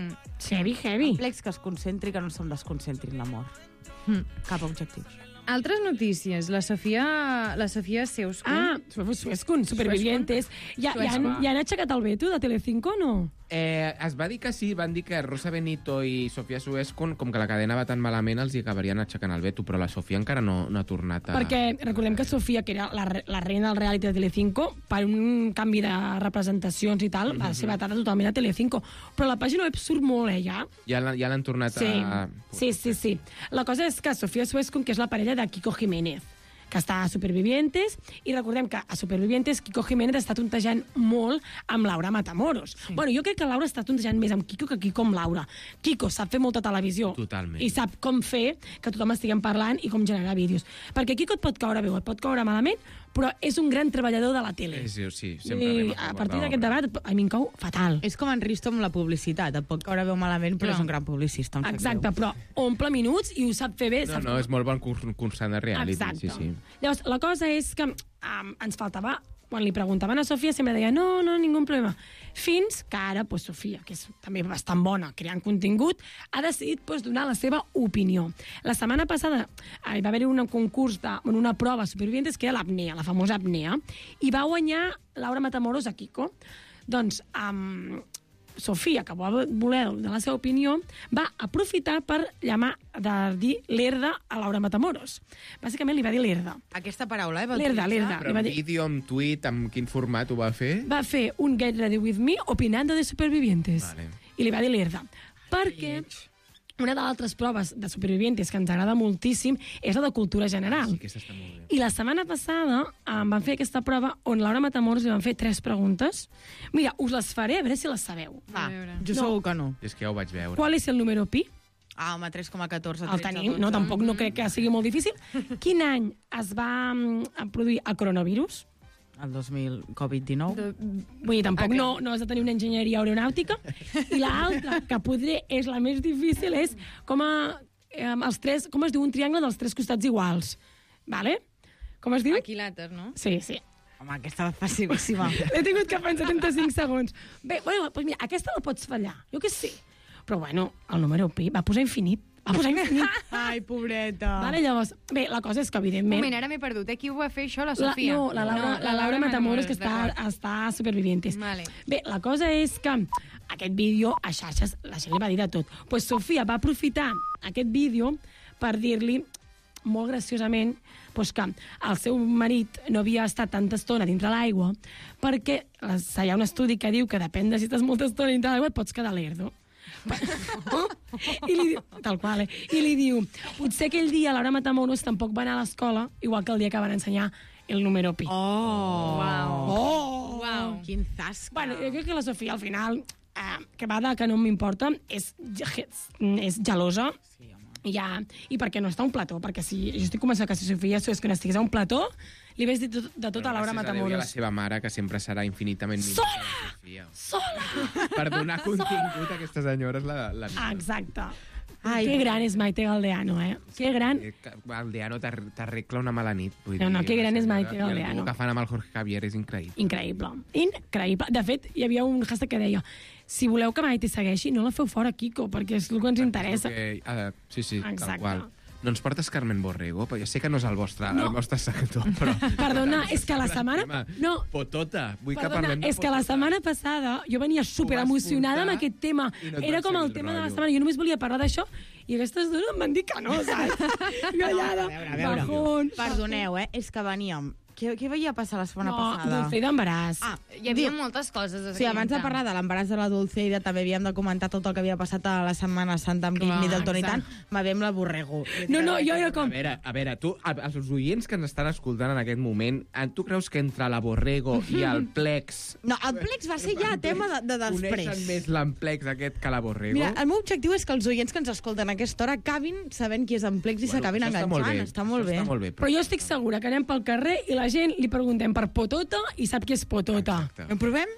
Heavy. En Plex que es concentri, que no se'm desconcentri en l'amor. Cap objectiu. Altres notícies. La Sofia Seuskun. Seuskun, Supervivientes. Ja han aixecat el veto de Telecinco, no? Es va dir que sí, van dir que Rosa Benito i Sofia Seuskun, com que la cadena va tan malament, els hi acabarien aixecant el veto, però la Sofia encara no ha tornat a... Perquè recordem que Sofia, que era la reina del reality de Telecinco, per un canvi de representacions i tal, va ser vetada totalment a Telecinco. Però la pàgina web surt molt, ja. Ja l'han tornat a... Sí. La cosa és que Sofia Seuskun, que és la parella de Kiko Jiménez, que està a Supervivientes, i recordem que a Supervivientes Kiko Jiménez està tontejant molt amb Laura Matamoros. Sí. Bueno, jo crec que Laura està tontejant més amb Kiko que Kiko amb Laura. Kiko sap fer molta televisió. Totalment. I sap com fer que tothom estiguem parlant i com generar vídeos. Perquè Kiko et pot caure bé o et pot caure malament, però és un gran treballador de la tele. Sí, sempre a partir d'aquest debat, a mi em cau fatal. És com en Risto amb la publicitat. Et pot caure bé o malament, però és un gran publicista. Exacte, però omple minuts i ho sap fer bé. No, és molt bon cursant de reality. Exacte. Sí. Llavors, la cosa és que ens faltava... Quan li preguntaven a Sofia sempre deia no, ningú problema. Fins que ara, Sofia, que és també bastant bona creant contingut, ha decidit donar la seva opinió. La setmana passada hi va haver un concurs, una prova Supervivientes, que era l'apnea, la famosa apnea, i va guanyar Laura Matamoros a Kiko. Doncs Sofia, que va voler donar la seva opinió, va aprofitar per dir lerda a Laura Matamoros. Bàsicament li va dir lerda. Aquesta paraula, Lerda. Però en vídeo, en tuit, amb quin format ho va fer? Va fer un Get Ready With Me opinando de Supervivientes. Vale. I li va dir lerda. Perquè una de les altres proves de Supervivientes que ens agrada moltíssim és la de cultura general. Sí, aquesta està molt bé. I la setmana passada van fer aquesta prova on Laura Matamoros li van fer 3 preguntes. Mira, us les faré, a veure si les sabeu. Jo segur que no. És que ja ho vaig veure. Qual és el número pi? Home, 3,14. El tenim, no, tampoc no crec que sigui molt difícil. Quin any es va produir el coronavirus? el 2000 Covid-19. Vull dir, tampoc no has de tenir una enginyeria aeronàutica. I l'altra, que potser és la més difícil, és com es diu un triangle dels 3 costats iguals. Vale? Com es diu? Equilàter, no? Sí. Home, aquesta va facilíssima. L'he tingut que fer en 75 segons. Bé, doncs mira, aquesta la pots fallar. Jo què sé. Però bueno, el número pi va posar infinit. Ai, pobreta. Vale, llavors, bé, la cosa és que, evidentment... Un moment, ara m'he perdut. Qui ho va fer, això? La Sofia? La Laura Matamoros, que està Supervivientes. Vale. Bé, la cosa és que aquest vídeo a xarxes la gent li va dir de tot. Pues Sofia va aprofitar aquest vídeo per dir-li molt graciosament pues que el seu marit no havia estat tanta estona dintre l'aigua perquè hi ha un estudi que diu que depèn de si estàs molta estona dintre l'aigua et pots quedar lerdo. I li diu, tal qual, i li diu, potser aquell dia Laura Matamoros tampoc va anar a l'escola, igual que el dia que van ensenyar el número pi. Wow. Quin zasca. Bueno, jo crec que la Sofia al final, que va de que no m'importa, és gelosa. I perquè no està a un plató, perquè si jo estic convençuda que si Sofia estigués a un plató, li hagués dit de tot a Laura Matamoros. A la seva mare, que sempre serà infinitament millor. Sola! Per donar contingut a aquesta senyora és la exacte. Que gran és Maite Galdeano, Que gran... Galdeano t'arregla una mala nit. No, que gran és Maite Galdeano. El que fan amb el Jorge Javier és increïble. Increïble. De fet, hi havia un hashtag que deia si voleu que Maite segueixi, no la feu fora, Kiko, perquè és el que ens interessa. Sí, tal qual. No ens portes Carmen Borrego? Però ja sé que no és el vostre sector, però... Perdona, és que la setmana... No. Potota. Vull que parlem de Potota. És que la setmana passada jo venia superemocionada amb aquest tema. Era com el tema de la setmana. Jo només volia parlar d'això i aquestes dones em van dir que no, saps? Gallada. A veure. Perdoneu, és que veníem... Què veia passar la setmana passada? Dulce i d'embaràs. Hi havia moltes coses. Sí, abans de parlar de l'embaràs de la Dulce i també havíem de comentar tot el que havia passat a la Setmana Santa amb Kate Middleton i tant, m'havem la Borrego. No, jo era com... A veure, tu, els oients que ens estan escoltant en aquest moment, tu creus que entre la Borrego i el Plex... No, el Plex va ser ja tema de després. Coneixen més l'Emplex aquest que la Borrego? Mira, el meu objectiu és que els oients que ens escolten a aquesta hora acabin sabent qui és en Plex i s'acabin enganxant. Està molt bé. Però jo estic segura que anem pel carrer i la gent li preguntem per Potota i sap qui és Potota. Ho provem?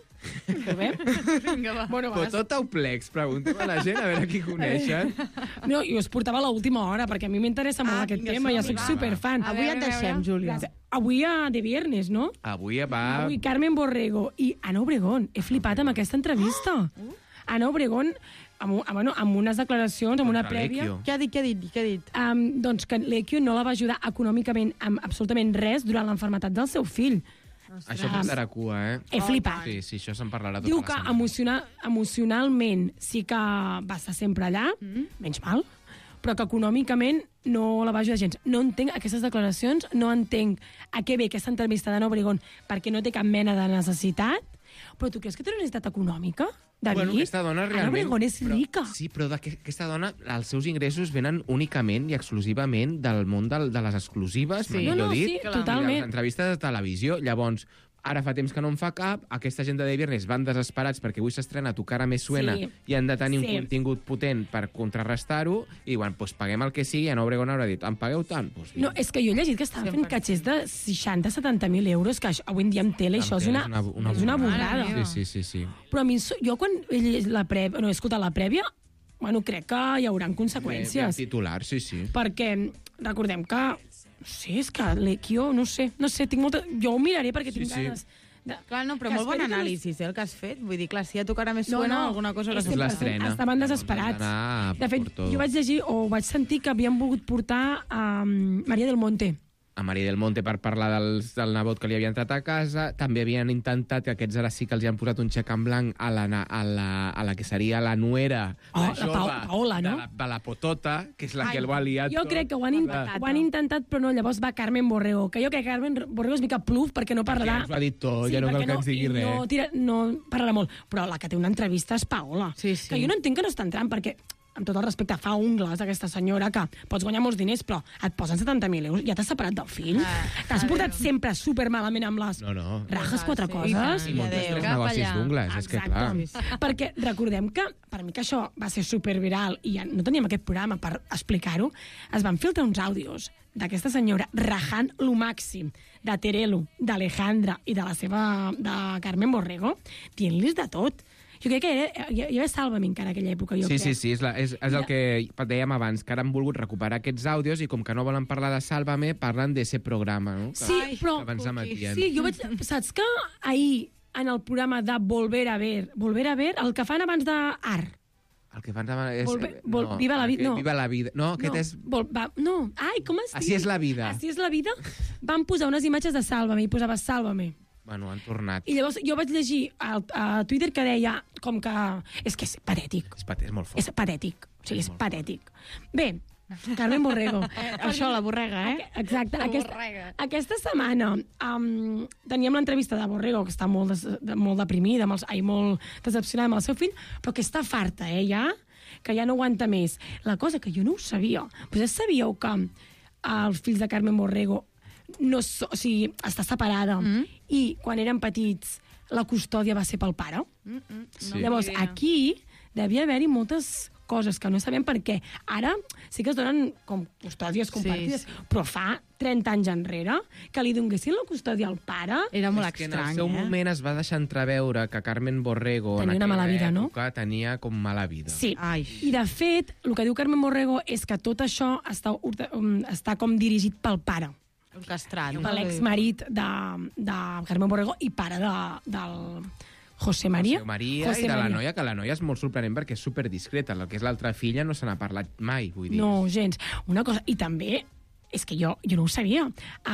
Vinga, va. Potota o Plex? Preguntem a la gent a veure qui coneixen. No, jo us portava a l'última hora, perquè a mi m'interessa molt aquest tema, ja soc superfan. Avui et deixem, Júlia. Avui de viernes, no? Avui Carmen Borrego i Ana Obregón. He flipat amb aquesta entrevista. Ana Obregón, amb unes declaracions, amb una prèvia... Què ha dit? Doncs que l'Equio no la va ajudar econòmicament amb absolutament res durant l'enfermetat del seu fill. Això portarà cua, He flipat. Sí, això se'n parlarà tota Diu la que setmana. emocionalment sí que va estar sempre allà, menys mal, però que econòmicament no la va ajudar gens. No entenc aquestes declaracions, no entenc a què ve aquesta entrevista d'Ana Obregón, perquè no té cap mena de necessitat. Però tu creus que té una necessitat econòmica, David? Bueno, aquesta dona realment... Ana Obregón és rica. Sí, però aquesta dona, els seus ingressos venen únicament i exclusivament del món de les exclusives, millor dit. Sí, totalment. I les entrevistes de televisió. Llavors, ara fa temps que no en fa cap, aquesta gent de viernes van desesperats perquè avui s'estrena Tu cara me suena i han de tenir un contingut potent per contrarrestar-ho i, bueno, doncs paguem el que sigui i Ana Obregón haurà dit, em pagueu tant? Doncs no, és que jo he llegit que estaven fent catxers de 60-70.000 euros, que avui en dia amb tele això és una borrada. Sí. Però a mi, jo quan he escoltat la prèvia, bueno, crec que hi haurà conseqüències. Titular, sí. Perquè recordem que sí, és que l'Equio, no sé, tinc molta... Jo ho miraré perquè tinc ganes... Clar, no, però molt bon anàlisi, el que has fet. Vull dir, clar, si a Tu cara me suena alguna cosa... És l'estrena. Estaven desesperats. De fet, jo vaig llegir o vaig sentir que havien volgut portar a María del Monte. A María del Monte per parlar del nebot que li havia entrat a casa. També havien intentat, que aquests ara sí que els han posat un xec en blanc a la que seria la nuera, la jove, Paola, no? de la Potota, que és la que el va liar tot. Jo crec que ho han intentat, però no, llavors va Carmen Borrego, que jo crec que Carmen Borrego és mica pluf perquè no parlarà... Ja ens ho ha dit tot, ja no cal que ens digui res. No parlarà molt, però la que té una entrevista és Paola. Que jo no entenc que no està entrant, perquè amb tot el respecte, fa ungles aquesta senyora, que pots guanyar molts diners, però et posen 70.000 euros, ja t'has separat del fill? T'has portat sempre supermalament amb les rajes 4 coses? I moltes 3 negocis d'ungles, és que clar. Perquè recordem que, per mi que això va ser superviral i ja no teníem aquest programa per explicar-ho, es van filtrar uns àudios d'aquesta senyora rajant lo màxim de Terelu, d'Alejandra i de la seva, de Carmen Borrego, dient-los de tot. Jo crec que hi havia Sálvame encara en aquella època, jo crec. Sí, és el que dèiem abans, que ara han volgut recuperar aquests àudios i com que no volen parlar de Sálvame, parlen d'ese programa, no? Sí, però... Sí, jo vaig... Saps que ahir, en el programa de Volver a Ver, el que fan abans d'Art, el que fan és... Viva la vida, no. Viva la vida. No, aquest és... No, ai, com es diu? Així és la vida. Així és la vida. Van posar unes imatges de Sálvame i posava Sálvame. Bueno, han tornat. I llavors jo vaig llegir a Twitter que deia com que... És que és patètic. És molt fort. És patètic. O sigui, és patètic. Bé, Carmen Borrego. Això, la borrega, Exacte. Aquesta setmana teníem l'entrevista de Borrego, que està molt deprimida, molt decepcionada amb el seu fill, però que està farta, ja, que ja no aguanta més. La cosa que jo no ho sabia, doncs sabíeu que els fills de Carmen Borrego està separada i quan eren petits la custòdia va ser pel pare? Llavors, aquí devia haver-hi moltes coses que no sabem per què. Ara sí que es donen com custòdies compartides, però fa 30 anys enrere que li donguessin la custòdia al pare... Era molt estrany, En el seu moment es va deixar entreveure que Carmen Borrego tenia una mala vida, no? Tenia com mala vida. Sí, i de fet, el que diu Carmen Borrego és que tot això està com dirigit pel pare. Orquestrat. Per l'exmarit de Carmen Borrego i pare del... José María i de la noia, que la noia és molt sorprenent perquè és superdiscreta. El que és l'altra filla no se n'ha parlat mai, vull dir. No, gens. Una cosa, i també, és que jo no ho sabia,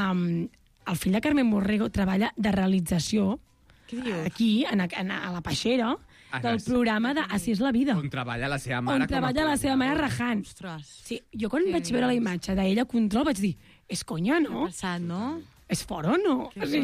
el fill de Carmen Borrego treballa de realització aquí, a la Peixera, del programa de Así es la vida. On treballa la seva mare. On treballa la seva mare rajant. Sí, jo quan vaig veure la imatge d'ella a control vaig dir, és conya, no? És fort o no?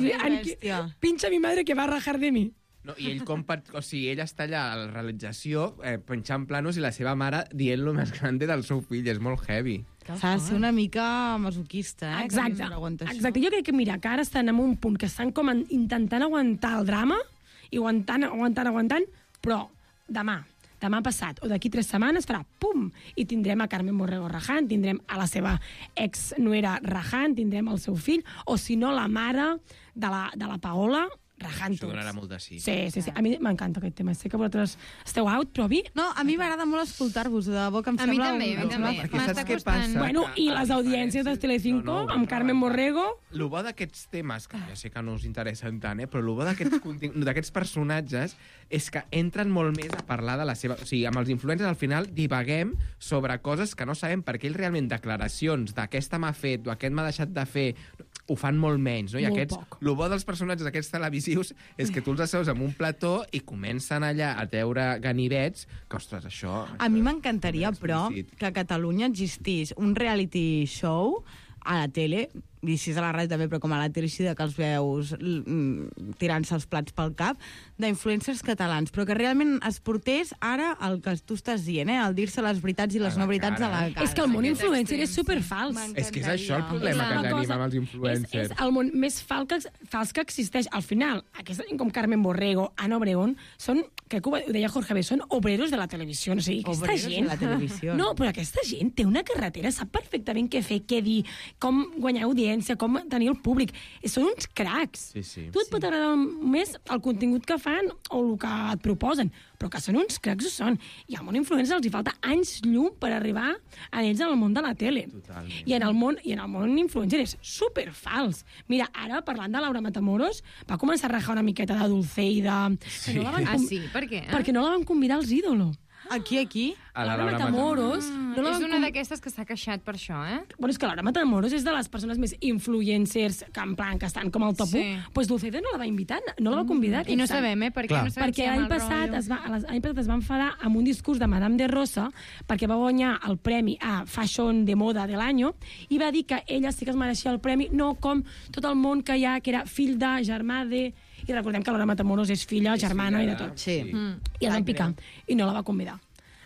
Pincha mi madre que va a rajar de mi. No, i ell ell està allà a la realització penjant planos i la seva mare dient-lo més grande del seu fill. És molt heavy. S'ha de ser una mica masoquista, Exacte. Jo crec que, mira, que ara estan en un punt que estan com intentant aguantar el drama i aguantant, però demà passat o d'aquí 3 setmanes farà pum i tindrem a Carmen Borrego rajant, tindrem a la seva ex-nuera rajant, tindrem el seu fill, o si no la mare de la Paola rajant tots. Això donarà molt de sí. Sí. A mi m'encanta aquest tema. Sé que vosaltres esteu out, però a mi... No, a mi m'agrada molt escoltar-vos, de debò que em sembla... A mi també. Perquè saps què passa? Bueno, i les audiències de Telecinco amb Carmen Borrego... El bo d'aquests temes, que ja sé que no us interessen tant, però el bo d'aquests personatges és que entren molt més a parlar de la seva... O sigui, amb els influencers al final divaguem sobre coses que no sabem, perquè ells realment declaracions d'aquesta m'ha fet o aquest m'ha deixat de fer ho fan molt menys, no? I aquests, el bo dels personatges d'aquests televisius és que tu els asseus en un plató i comencen allà a treure ganivets, que, ostres, això... A mi m'encantaria, però, que a Catalunya existís un reality show a la tele, i si és a la ràdio també, però com a la tele així, que els veus tirant-se els plats pel cap, d'influencers catalans, però que realment es portés ara el que tu estàs dient, el dir-se les veritats i les no veritats a la cara. És que el món influencer és superfals. És que és això el problema que tenim amb els influencers. És el món més fals que existeix. Al final, aquesta gent com Carmen Borrego, Ana Obregón, són, crec que ho deia Jorge B, són obreros de la televisió. O sigui, aquesta gent... de la televisió. No, però aquesta gent té una carretera, sap perfectament què fer, què dir, com guanyar audiència, com tenir el públic. Són uns cracs. Tu et pot agradar més el contingut que fan o el que et proposen, però que són uns cracs ho són. I al món influencer els hi falta anys llum per arribar a ells en el món de la tele. Totalment. I en el món influencer és superfals. Mira, ara, parlant de Laura Matamoros, va començar a rajar una miqueta de Dulceida. Sí. Per què? Perquè no la van convidar als ídolos. Aquí? A Laura Matamoros. És una d'aquestes que s'ha queixat per això, Bueno, és que Laura Matamoros és de les persones més influencers que en plan que estan com al top 1. Pues Dulceida no la va invitar, no la va convidar. I no sabem, per què? Perquè l'any passat es va enfadar amb un discurs de Madame de Rosa perquè va guanyar el premi a Fashion de Moda de l'any i va dir que ella sí que es mereixia el premi, no com tot el món que hi ha, que era fill de, germà de... I recordem que Laura Matamoros és filla, germana i de tot. Sí. I la van picar. I no la va convidar.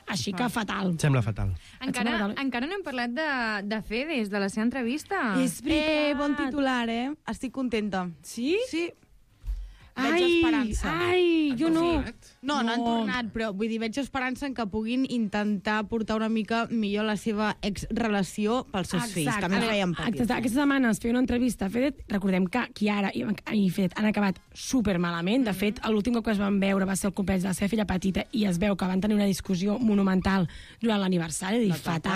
Així que fatal. Sembla fatal. Encara no hem parlat de Fedes, de la seva entrevista. És veritat. Bon titular, Estic contenta. Sí? Sí. Veig esperança. Jo no. No han tornat, però vull dir, veig esperança en que puguin intentar portar una mica millor la seva exrelació pels seus fills, que a mi feien patir. Aquesta setmana es feia una entrevista a Fedet. Recordem que Chiara i Fedet han acabat supermalament. De fet, l'últim cop que es van veure va ser el complex de la seva filla petita i es veu que van tenir una discussió monumental durant l'aniversari.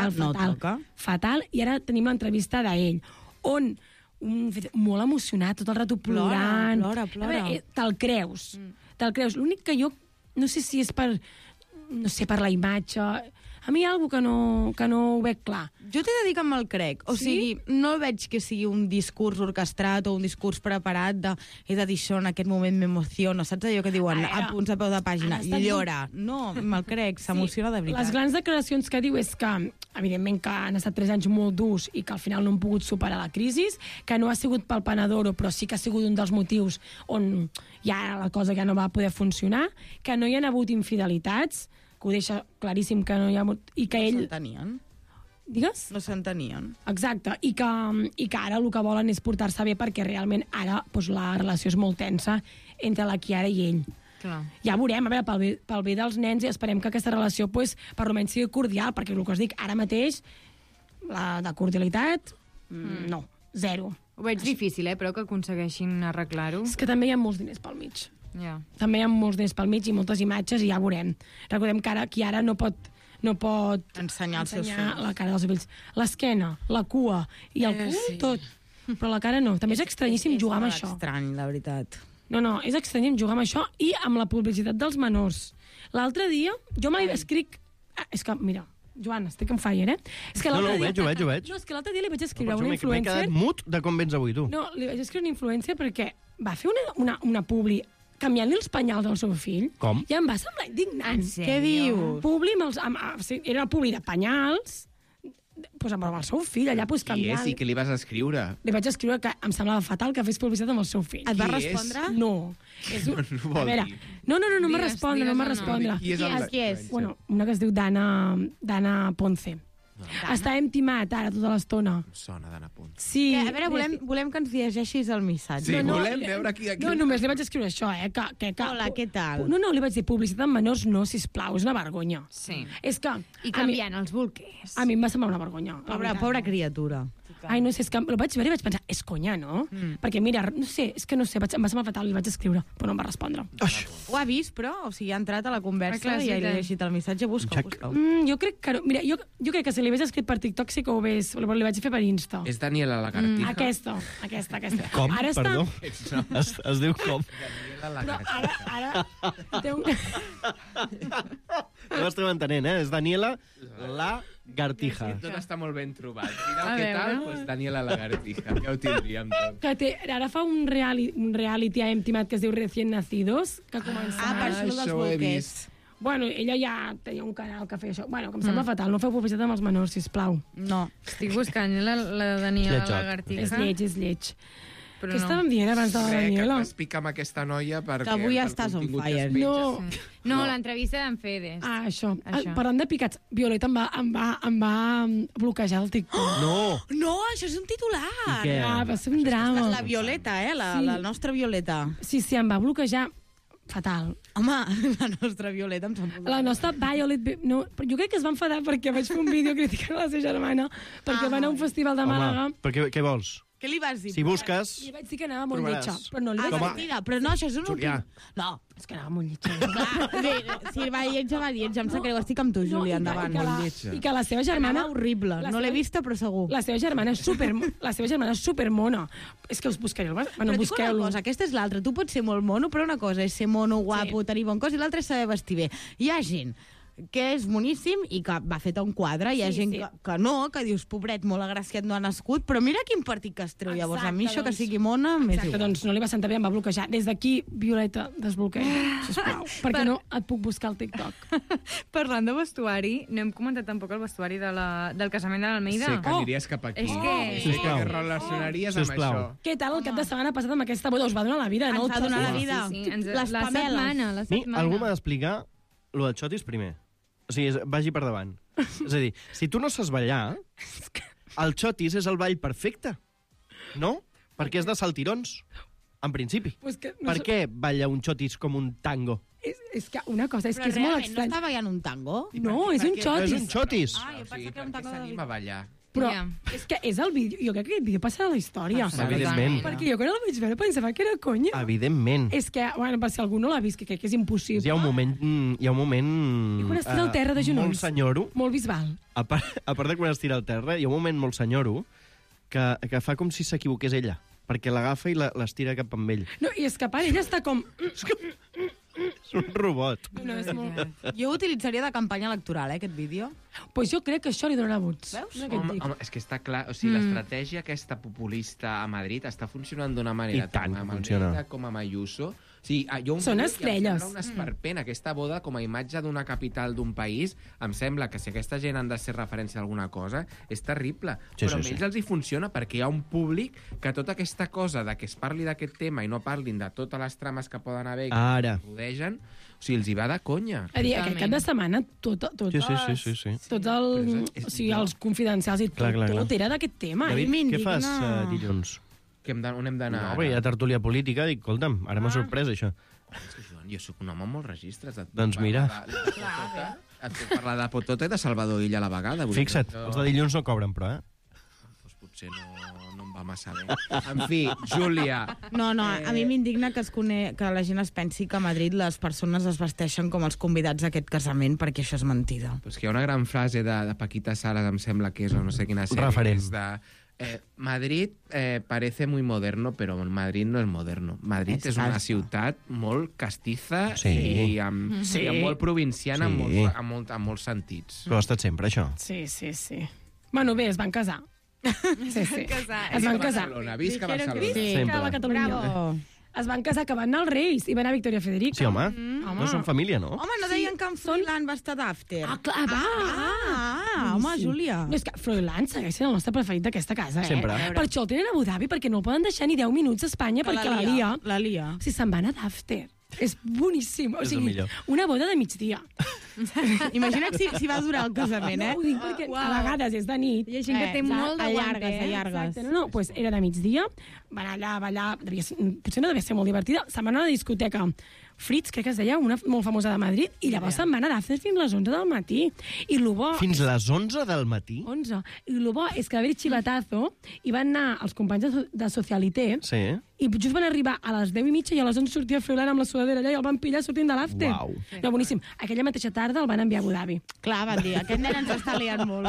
Fatal. I ara tenim l'entrevista d'ell, on molt emocionat, tot el rato plorant. Plora. Te'l creus. L'únic que jo, no sé si és per la imatge, a mi hi ha alguna que no ho veig clar. Jo t'he de dir que me'l crec. O sigui, no veig que sigui un discurs orquestrat o un discurs preparat de he de dir això en aquest moment m'emociono. Saps allò que diuen a punts a peu de pàgina? Llora. No, me'l crec, s'emociona de veritat. Les grans declaracions que diu és que, evidentment, que han estat 3 anys molt durs i que al final no han pogut superar la crisi, que no ha sigut pel Panadoro, però sí que ha sigut un dels motius on ja la cosa ja no va poder funcionar, que no hi ha hagut infidelitats, que ho deixa claríssim que no hi ha hagut... I que ell... No s'entenien. Digues? No s'entenien. Exacte, i que ara el que volen és portar-se bé perquè realment ara la relació és molt tensa entre la Chiara i ell. Clar. Ja veurem, a veure, pel bé dels nens, i esperem que aquesta relació, per almenys sigui cordial, perquè el que us dic, ara mateix, la de cordialitat, no, 0. Ho veig difícil, però que aconsegueixin arreglar-ho. És que també hi ha molts diners pel mig. Yeah. També hi ha molts diners pel mig i moltes imatges i ja veurem. Recordem que ara Chiara no pot ensenyar els seus fills. La cara dels fills. L'esquena, la cua i el cul, tot. Però la cara no. També és estranyíssim jugar amb això. És estrany, la veritat. No, és estranyíssim jugar amb això i amb la publicitat dels menors. L'altre dia, jo mai escric... És que, mira, Joan, estic en fire, És que ho veig. No, és que l'altre dia li vaig escriure a una influencer... M'he quedat mut de com vens avui, tu. No, li vaig escriure una influencer perquè va fer una publi canviant-li els penyals al seu fill. Com? I em va semblar indignant. Què dius? Publi era una publi de penyals, amb el seu fill, allà canviant. I què li vas escriure? Li vaig escriure que em semblava fatal que fes publicitat amb el seu fill. Et va respondre? No. A veure, no m'ha respondre. Qui és? Bueno, una que es diu Dana Ponce. Està timat ara tota l'estona. Em sona d'Anna Ponce. Sí. A veure, volem que ens llegeixis el missatge. Sí, volem veure aquí... No, només li vaig escriure això, Hola, què tal? No, li vaig dir publicitat amb menors, no, sisplau, és una vergonya. Sí. És que... I canviant els bolquers. A mi em va semblar una vergonya. Pobra criatura. Ai, no sé, és que el vaig veure i vaig pensar, és conya, no? Perquè, mira, no sé, em va semblar fatal, li vaig escriure, però no em va respondre. Ho ha vist, però? O sigui, ha entrat a la conversa i ha llegit el missatge, busca. Jo crec que no. Mira, jo crec que si li hagués escrit per TikTok sí que ho hagués, però li vaig fer per Insta. És Daniela Lagartija? Aquesta. Com? Ara Perdó? Es diu com? Daniela Lagartija. Ara té un... No estem entenent, És Daniela Lagartija. Tot està molt ben trobat. Mireu què tal? Doncs Daniela Lagartija. Ja ho tindríem tot. Ara fa un reality a Emtimat que es diu Recién Nacidos, que comença... per això dels bolquers. Bueno, ella ja tenia un canal que feia això. Bueno, que em sembla fatal. No feu publicitat amb els menors, sisplau. No. Estic buscant la Daniela Lagartija. És lleig. Què estàvem dient abans de la Daniela? Que t'explica amb aquesta noia perquè... Que avui estàs on fire. No, l'entrevista d'en Fedes. Això. Parlant de picats, Violeta em va bloquejar el TikTok. No, això és un titular. Va ser un drama. La Violeta, la nostra Violeta. Sí, em va bloquejar fatal. Home, la nostra Violeta em sembla... La nostra Violet... No, jo crec que es va enfadar perquè vaig fer un vídeo criticant la seva germana perquè va anar a un festival de Màlaga. Home, però què vols? Què li vas dir? Si busques... Li vaig dir que anava molt lletja, però no li vaig dir... Mentida, però no, això és un... No, és que anava molt lletja. Si va lletja, em sap greu, estic amb tu, Júlia, endavant. I que la seva germana... Anava horrible, no l'he vista, però segur. La seva germana és supermona. És que us buscaré. Bueno, busqueu-lo. Aquesta és l'altra. Tu pots ser molt mono, però una cosa és ser mono, guapo, tenir bon cos, i l'altra és saber vestir bé. Hi ha gent que és boníssim i que va fet un quadre, hi ha gent que no, que dius, pobret, molt agraciat, no ha nascut, però mira quin partit que es treu. Llavors, a mi això que sigui mona, més igual. Doncs no li va sentar bé, em va bloquejar. Des d'aquí, Violeta, desbloqueja, sisplau, perquè no et puc buscar al TikTok. Parlant de vestuari, no hem comentat tampoc el vestuari del casament de l'Almeida. Sí, que aniries cap aquí. Que relacionaries amb això. Què tal el cap de setmana passat amb aquesta boda? Us va donar la vida, no? Ens va donar la vida. La setmana. Algú m'ha d'explicar lo de Xotis primer. O sigui, vagi per davant. És a dir, si tu no saps ballar, el xotis és el ball perfecte, no? Perquè és de saltirons, en principi. Pues que Per què balla un xotis com un tango? És que una cosa, és Però que és molt realment estrany. no està ballant un tango? No, és un xotis. És un xotis. Ah, jo pensava que era un tango de S'anima a ballar. Però és que és el vídeo, jo crec que aquest vídeo passa a la història. Evidentment. Perquè jo quan el vaig veure pensava que era conya. Evidentment. És que, bueno, per si algú no l'ha vist, que crec que és impossible. Hi ha un moment... I quan es tira al terra de genolls. Molt senyoro. Molt bisbal. A part de quan es tira al terra, hi ha un moment molt senyoro que fa com si s'equivoqués ella, perquè l'agafa i l'estira cap amb ell. No, i és que a part, ella està com... És un robot. No, és molt... Jo ho utilitzaria de campanya electoral, aquest vídeo. Pues jo crec que això li donarà vots. Veus? Home, és que està clar, o sigui, l'estratègia aquesta populista a Madrid està funcionant d'una manera I tant tant amb funciona. Almeida com amb Ayuso. O sigui, jo Són em estrelles. sembla un esperpent. Aquesta boda, com a imatge d'una capital d'un país, em sembla que si aquesta gent han de ser referència a alguna cosa, és terrible. Sí, Però sí, a ells els hi funciona perquè hi ha un públic que tota aquesta cosa de que es parli d'aquest tema i no parlin de totes les trames que poden haver i que Ara. rodegen, o sigui, els hi va de conya. A dir, aquest cap de setmana, Sí. tots els confidencials i Clar. tot era d'aquest tema. David, què fas dilluns? On hem d'anar? No, perquè hi ha tertúlia política i, escolta'm, ara m'ha sorprès, això. És que, Joan, jo sóc un home amb molts registres. Doncs mira. Et puc parlar de Potota i de Salvador Illa a la vegada. Fixa't, els de dilluns no cobren, però, Doncs potser no em va massa bé. En fi, Júlia... No, a mi m'indigna que la gent es pensi que a Madrid les persones es vesteixen com els convidats d'aquest casament, perquè això és mentida. Pues que hi ha una gran frase de Paquita Salas, em sembla que és, o no sé quina sèrie, Referent. és de... Madrid parece muy moderno, pero Madrid no es moderno. Madrid és una ciutat molt castiza i amb molt provinciana en molts sentits. Però ha estat sempre, això. Sí. Bueno, bé, es van casar. Sí. Es van casar. Visca Barcelona. Visca la Catalunya. Bravo. Es van casar, que van anar els Reis i van anar a Victoria Federica. Sí, home. No són família, no? Home, no deien que en Froilán va estar d'after. Ah, clar, va! Home, Júlia. No, és que Froilán segueix sent el nostre preferit d'aquesta casa, Sempre. Per això el tenen a Abu Dhabi, perquè no el poden deixar ni 10 minuts a Espanya, perquè la lia. O sigui, se'n va anar d'after. És boníssim. O sigui, una boda de migdia. Imagina't si va durar el casament, No, ho dic perquè a vegades és de nit. Hi ha gent que té molt de guante, allargues. Exacte, no, pues era de migdia, van allà a ballar, potser no devia ser molt divertida, se'n van anar a la discoteca Fritz, crec que es deia, una molt famosa de Madrid, i llavors se'n van anar d'after fins les 11 del matí. I lo bo... Fins les 11 del matí? 11. I lo bo és que va haver xivatazo i van anar els companys de Socialité i just van arribar a les 10:30 i a les 11 sortia Froilán amb la sudadera allà i el van pillar sortint de l'after. Uau. No, boníssim. Aquella mateixa tarda el van enviar a Abu Dhabi. Clar, van dir, aquest nen ens està liant molt.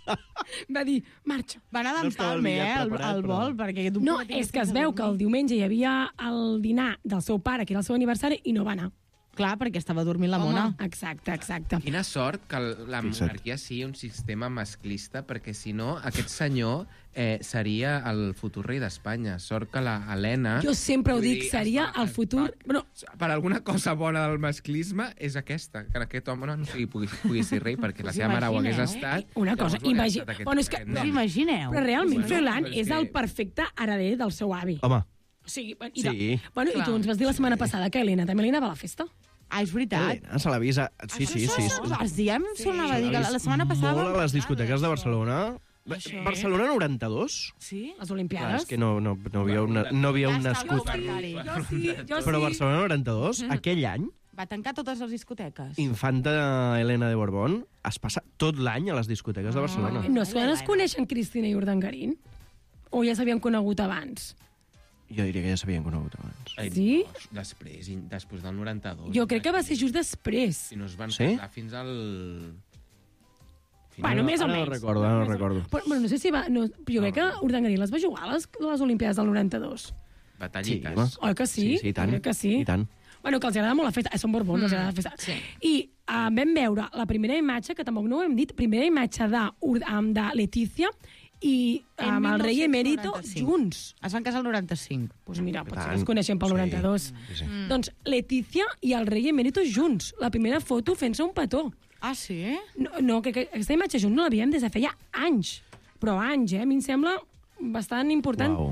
Va dir, marxa. Va anar d'empalme, el vol, perquè... No, és que es veu que el diumenge hi havia el dinar del seu pare, que era el seu aniversari, i no va anar. Clar, perquè estava dormint la mona. Exacte. Quina sort que la monarquia sigui un sistema masclista, perquè si no, aquest senyor seria el futur rei d'Espanya. Sort que la Helena... Jo sempre ho dic, seria el futur... Bueno, per alguna cosa bona del masclisme és aquesta, que aquest home no pugui ser rei, perquè la seva mare ho hagués estat... Una cosa, Bueno, és que us imagineu. Però realment, Froilán és el perfecte hereder del seu avi. Home. Sí. Clar. I tu ens vas dir la setmana passada que Helena també li anava a la festa. Ah, és veritat. Helena se l'avisa... Sí. Els diem, sonava a dir que la setmana passada... Molt a les discoteques de Barcelona. Barcelona 92? Sí, les Olimpiades. És que no havíeu nascut. Jo Però Barcelona 92, aquell any, Va tancar totes les discoteques. Infanta Helena de Borbón es passa tot l'any a les discoteques de Barcelona. No es coneixen Cristina i Urdangarín? O ja s'havien conegut abans? Jo diria que ja s'havien conegut abans. Sí? Després del 92. Jo crec que va ser just després. I no es van casar fins al... Bueno, més o menys. No recordo. Però no sé si va... No, jo crec que Urdangarín les va jugar a les Olimpiades del 92. Batallites. Oi que sí? Sí, i tant. Crec que sí. I tant. Bueno, que els agrada molt la festa. Són Borbons, els agrada la festa. Sí. I vam veure la primera imatge, que tampoc no ho hem dit, primera imatge de Letícia i amb el rei emèrito junts. Es van casar el 95. Doncs mira, potser es coneixen pel 92. Sí. Doncs Letícia i el rei emèrito junts. La primera foto fent-se un petó. Ah, sí? No, que aquesta imatge junts no l'havíem des de feia anys. Però anys, a mi em sembla bastant important. Uau.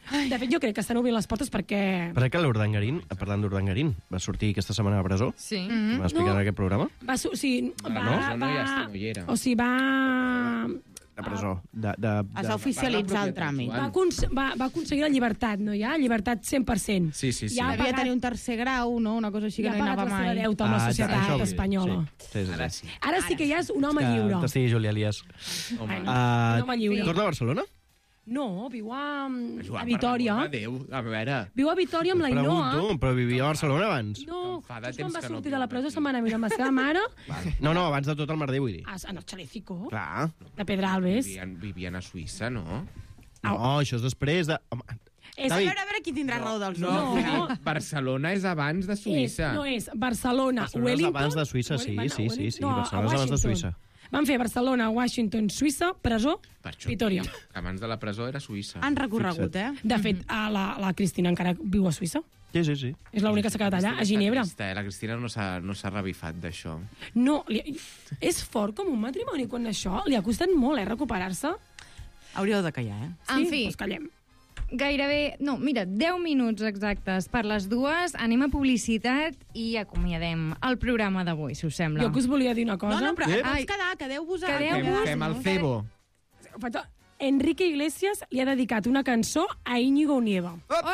De fet, jo crec que estan obrint les portes perquè... Però que l'Urdangarín, parlant d'Urdangarín, va sortir aquesta setmana a la presó? Sí. Va explicar en aquest programa? Va, o sigui, o sigui, va... A presó. Es va oficialitzar el tràmit. Va aconseguir la llibertat, no ja? Llibertat 100%. Sí. Ja havia tenir un tercer grau, no? Una cosa així que no hi anava mai. Ja ha pagat la seva deute amb la societat espanyola. Sí. Ara sí que ja és un home lliure. Que estigui Júlia Elias. Un home lliure. Torna a Barcelona? No, viu a Vitòria. Adéu, a veure... Viu a Vitòria amb la Ainhoa. Pregunto, però vivia a Barcelona abans. No, quan va sortir de la presó se'n va anar a viure amb la seva mare. No, abans de tot el merder, vull dir. En el Xalecico. Clar. De Pedralbes. Vivien a Suïssa, no? No, això és després de... A veure qui tindrà raó dels dos. No, Barcelona és abans de Suïssa. No és Barcelona, Barcelona és Wellington... abans de Suïssa, sí. No, Barcelona és abans de Suïssa. Van fer Barcelona, Washington, Suïssa, presó, Vitòria. Abans de la presó era Suïssa. Han recorregut, De fet, la Cristina encara viu a Suïssa. Sí. És l'única que s'ha quedat allà, a Ginebra. La Cristina no s'ha revifat d'això. No, és fort com un matrimoni quan això li ha costat molt, recuperar-se. Hauríeu de callar, En fi, doncs callem. Gairebé, 10 minuts exactes per les 2, anem a publicitat i acomiadem el programa d'avui, si us sembla. Jo que us volia dir una cosa. No, però pots quedar, quedeu-vos. Fem el cebo. Enrique Iglesias li ha dedicat una cançó a Íñigo Unieva.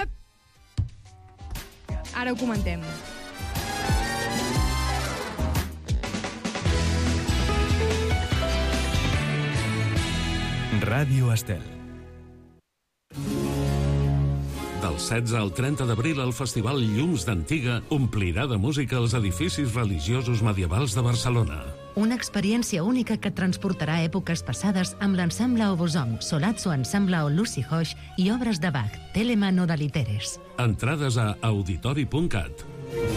Ara ho comentem. Ràdio Estel. Del 16 al 30 d'abril, el Festival Llums d'Antiga omplirà de música els edificis religiosos medievals de Barcelona. Una experiència única que et transportarà a èpoques passades amb l'ensemble Obosom, Solazzo Ensemble o Lucy Hoix i obres de Bach, Telemann o de Literes. Entrades a auditori.cat.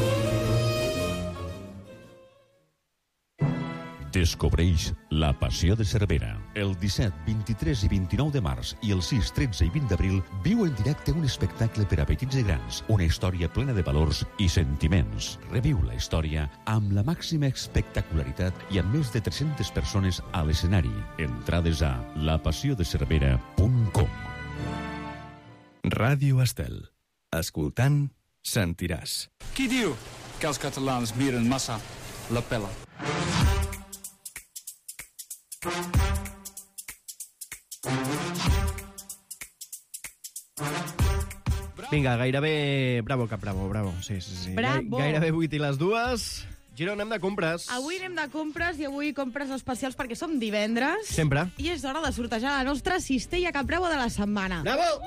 Descobreix La Passió de Cervera. El 17, 23 i 29 de març i el 6, 13 i 20 d'abril viu en directe un espectacle per a petits i grans, una història plena de valors i sentiments. Reviu la història amb la màxima espectacularitat i amb més de 300 persones a l'escenari. Entrades a lapassiodecervera.com. Ràdio Estel. Escoltant, sentiràs. Qui diu que els catalans miren massa la pela? Vinga, gairebé... Bravo, bravo. Sí. Bravo. Gairebé 8 i les 2. Giro, anem de compres. Avui anem de compres i avui compres especials perquè som divendres. Sempre. I és hora de sortejar la nostra cistella Cap Bravo de la setmana. Bravo!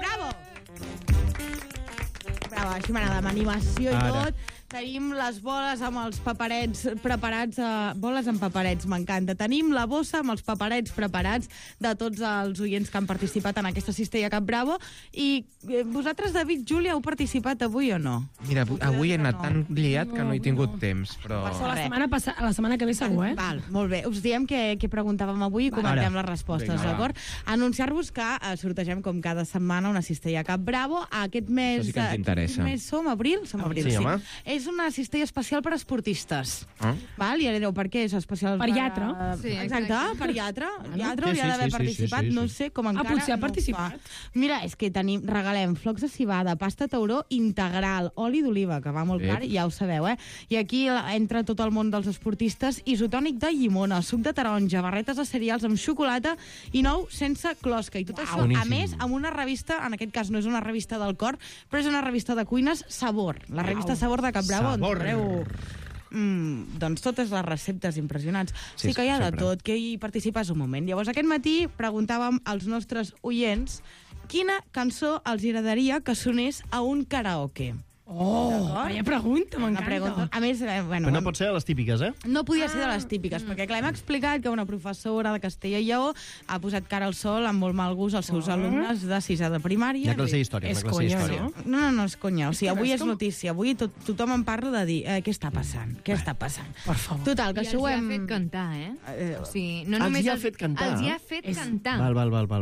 Bravo, així m'agrada, amb animació i Ara. tot. Tenim les boles amb els paperets preparats, boles amb paperets, m'encanta. Tenim la bossa amb els paperets preparats de tots els oients que han participat en aquesta cistella Cap Bravo. I vosaltres, David, Júlia, heu participat avui o no? Mira, avui he anat tan liat que no he tingut temps, però... La setmana que ve segur, Val, molt bé. Us diem què preguntàvem avui i comentem les respostes, d'acord? Anunciar-vos que sortegem com cada setmana una cistella Cap Bravo. Aquest mes... Això sí que ens interessa. Aquest mes som abril? Som abril, Sí, home. És una cistella especial per a esportistes. Val? I ara direu, per què és especial? Per iatre. Sí, exacte, per iatre. Iatre hauria d'haver participat, no sé com encara... potser ha no participat. fa. Mira, és que regalem flocs de civada, pasta tauró integral, oli d'oliva, que va molt car, ja ho sabeu, I aquí entra tot el món dels esportistes, isotònic de llimona, suc de taronja, barretes de cereals amb xocolata i nou sense closca. I tot això, a més, amb una revista, en aquest cas no és una revista del cor, però és una revista de cuines Sabor, la revista Sabor de Cap Bravo, on trobareu doncs totes les receptes impressionants. Sí que hi ha de tot, que hi participes un moment. Llavors, aquest matí preguntàvem als nostres oients quina cançó els agradaria que sonés a un karaoke. Vaya pregunta, m'encanta. A més, bueno... Però no pot ser de les típiques, No podia ser de les típiques, perquè clar, hem explicat que una professora de Castella i Lleó ha posat cara al sol amb molt mal gust als seus alumnes de 6a de primària. Una classe d'història, És conya, no, és conya. O sigui, avui és notícia. Avui tothom en parla de dir què està passant, què està passant. Per favor. Total, que I això ho hem... ha fet cantar, O sigui, no només els hi ha fet cantar? Els hi ha fet cantar. Val.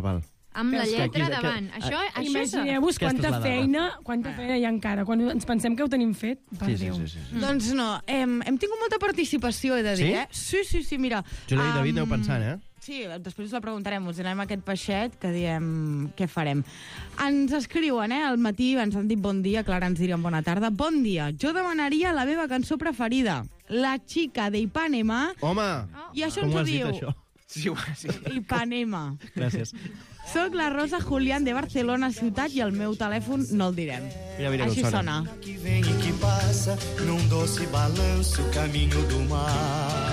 Amb la lletra davant. Això imagineu-vos quanta feina hi ha encara. Quan ens pensem que ho tenim fet, per Déu. Doncs no, hem tingut molta participació, he de dir, Sí, mira. Júlia i David aneu pensant, Sí, després us la preguntarem, us donem aquest peixet que diem què farem. Ens escriuen, al matí, ens han dit bon dia, Clara ens dirien bona tarda. Bon dia, jo demanaria la meva cançó preferida, La chica de Ipanema. Home, i això ens ho diu. Això? Sí. Ipanema. Gràcies. Soc la Rosa Julián de Barcelona ciutat i el meu telèfon no el direm. Mira, així sona. Que vem e que passa num doce balanço caminho do mar.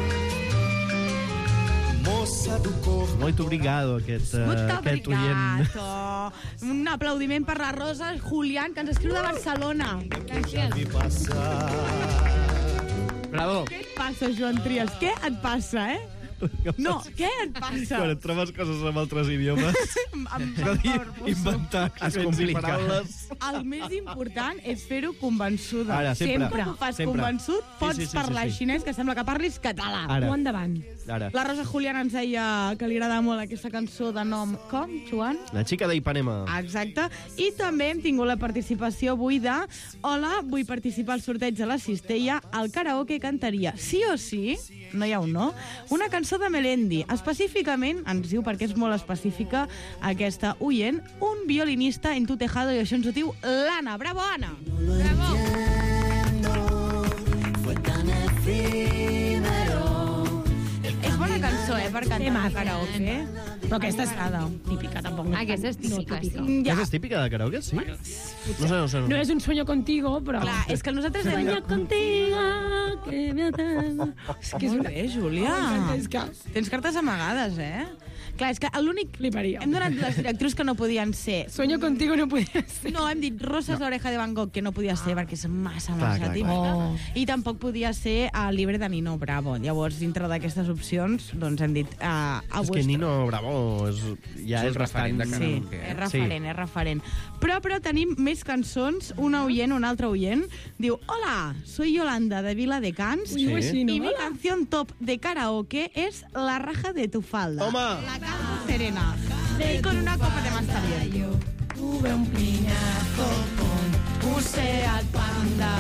Moça do corpo. Molt obrigado, aquest oient. Un aplaudiment per la Rosa Julián, que ens escriu de Barcelona. Gràcies. Bravo. Què et passa, Joan Trias? Què et passa, No, què et passa? Quan et trobes coses amb altres idiomes, inventar es complica. paraules. El més important és fer-ho convençuda. Ara, sempre. que ho fas convençut, pots parlar xinès, que sembla que parlis català. Ara. Endavant. Ara. La Rosa Julián ens deia que li agrada molt aquesta cançó de nom com, Joan? La chica de Ipanema. Exacte. I també hem tingut la participació avui de hola, vull participar al sorteig de la Cistella, al karaoke cantaria sí o sí, no hi ha un no, una cançó de Melendi. Específicament, ens diu, perquè és molt específica aquesta oient, un violinista en tu tejado, i això ens ho diu l'Anna. Bravo, Anna! Bravo! És bona cançó, per cantar a karaoke. Però aquesta és típica, tampoc. Aquesta és típica, sí. Aquesta és típica de karaoke, sí? No sé. No és un sueño contigo, però... Clar, és que nosaltres... Sueño contigo, que me atado... És que és bé, Júlia. Tens cartes amagades, Clar, és que l'únic... Hem donat les directrius que no podien ser. Sueño contigo no podia ser. No, hem dit Roses l'oreja de Van Gogh, que no podia ser perquè és massa típica. I tampoc podia ser el Libre de Nino Bravo. Llavors, dintre d'aquestes opcions, doncs hem dit... És que Nino Bravo ja és referent de karaoke. Sí, és referent. Però tenim més cançons. Una oient, un altre oient, diu: hola, soy Yolanda de Viladecans y mi canción top de karaoke es La raja de tu falda. Home! La canto serena. Y con una copa de más también. Tuve un piñazo con un Seat Panda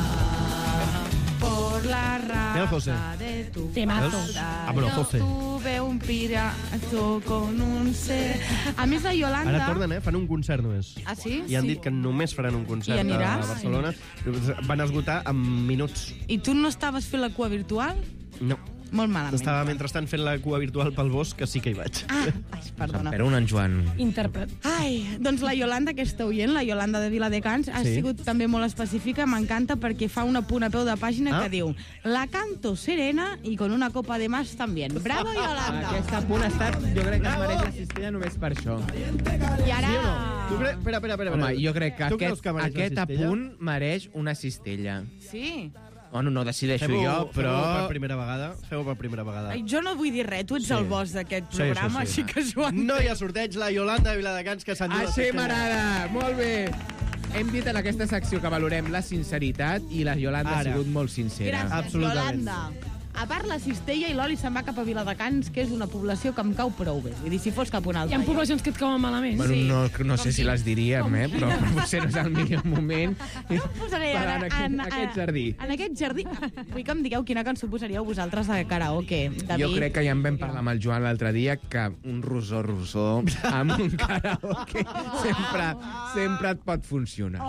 por la raja de tu falda. Però José. Tuve un piñazo con un Seat... A més, la Yolanda... Ara tornen, fan un concert només. Ah, sí? I han dit que només faran un concert a Barcelona. Van esgotar en minuts. I tu no estaves fent la cua virtual? No. Molt malament. Estava mentrestant fent la cua virtual pel bosc, que sí que hi vaig. Perdona. Però en Joan. Intèrpret. Doncs la Yolanda, aquesta oient, la Yolanda de Viladecans, ha sigut també molt específica, m'encanta perquè fa un apunt a peu de pàgina que diu: la canto serena y con una copa de más también. Bravo, Yolanda! Aquest apunt ha estat, jo crec que es mereix la cistella només per això. I ara... Sí o no? Espera. Home, jo crec que aquest apunt mereix una cistella. Sí? Bueno, no decideixo jo, però... Feu-ho per primera vegada. Jo no vull dir res, tu ets el boss d'aquest programa, així que, Joan... No hi ha sorteig, la Yolanda de Viladecans, que s'endú la cistella. Així m'agrada, molt bé. Hem dit en aquesta secció que valorem la sinceritat i la Yolanda ha sigut molt sincera. Gràcies, Yolanda. A part, la Cistella i l'Oli se'n va cap a Viladecans, que és una població que em cau prou bé. Vull dir, si fos cap a una altra... Hi ha poblacions que et cauen malament. Bueno, no sé si les diríem, però potser no és el millor moment en aquest jardí. En aquest jardí. Vull que em digueu quina cançó posaríeu vosaltres de karaoke. Jo crec que ja en vam parlar amb el Joan l'altre dia, que un rosó amb un karaoke sempre et pot funcionar.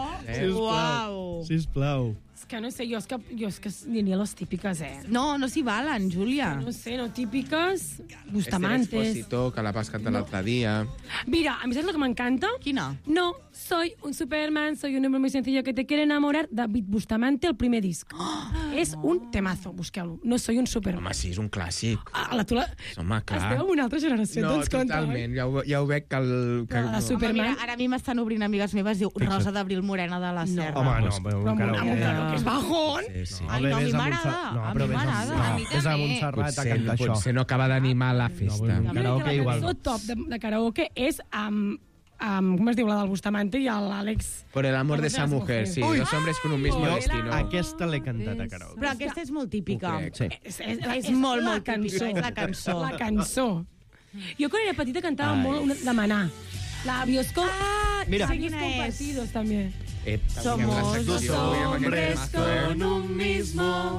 Sisplau. És que no sé, jo és que diria les típiques, No s'hi valen, Júlia. No sé, no típiques, Bustamantes. Esposito, que la vas cantar l'altre dia. Mira, a mi saps la que m'encanta? Quina? No, soy un Superman, soy un hombre muy sencillo que te quiere enamorar, David Bustamante, el primer disc. És un temazo, busqueu-lo. No soy un Superman. Home, sí, és un clàssic. Home, clar. Esteu en una altra generació, doncs compte. No, totalment, ja ho veig que el... Superman. Ara a mi m'estan obrint amigues meves, diu Rosa d'Abril Morena de la Serra. Home, no, que és bajón. Ai, no, a mi m'agrada. A mi m'agrada. És a Montserrat a cantar això. Potser no acaba d'animar la festa. La cançó top de karaoke és com es diu, la del Bustamante i l'Àlex... Por el amor de esa mujer, sí. Dos hombres con un mismo destino. Aquesta l'he cantat a karaoke. Però aquesta és molt típica. És molt típica, és la cançó. La cançó. Jo quan era petita cantava molt de Maná. La Biosco. Mira. Seguís compartidos també. Somos dos hombres con un mismo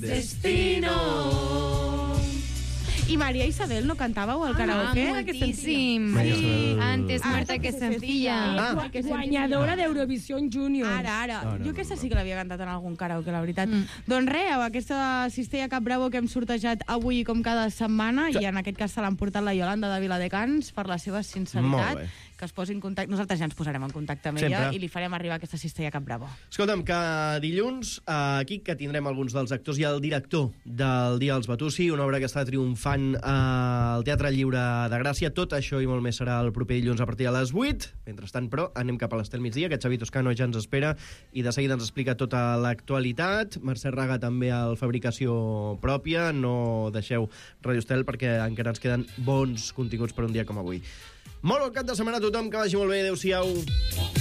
destino. I María Isabel no cantàveu al karaoke? Moltíssim. Antes muerta que sencilla. Guanyadora d'Eurovision Junior. Ara. Jo aquesta sí que l'havia cantat en algun karaoke, la veritat. Doncs res, aquesta cistella Cap Bravo que hem sortejat avui com cada setmana, i en aquest cas se l'han portat la Iolanda de Viladecans per la seva sinceritat. Que es posi en contacte. Nosaltres ja ens posarem en contacte amb ella i li farem arribar aquesta cistella Cap Bravo. Escolta'm, que dilluns aquí que tindrem alguns dels actors i el director del Dia dels Batussi, una obra que està triomfant al Teatre Lliure de Gràcia. Tot això i molt més serà el proper dilluns a partir de les 8. Mentrestant, però, anem cap a l'Estel migdia, que Xavi Toscano ja ens espera i de seguida ens explica tota l'actualitat. Mercè Raga també al Fabricació Pròpia. No deixeu Radio Estel perquè encara ens queden bons continguts per un dia com avui. Molt bon cap de setmana a tothom, que vagi molt bé, adeu-siau.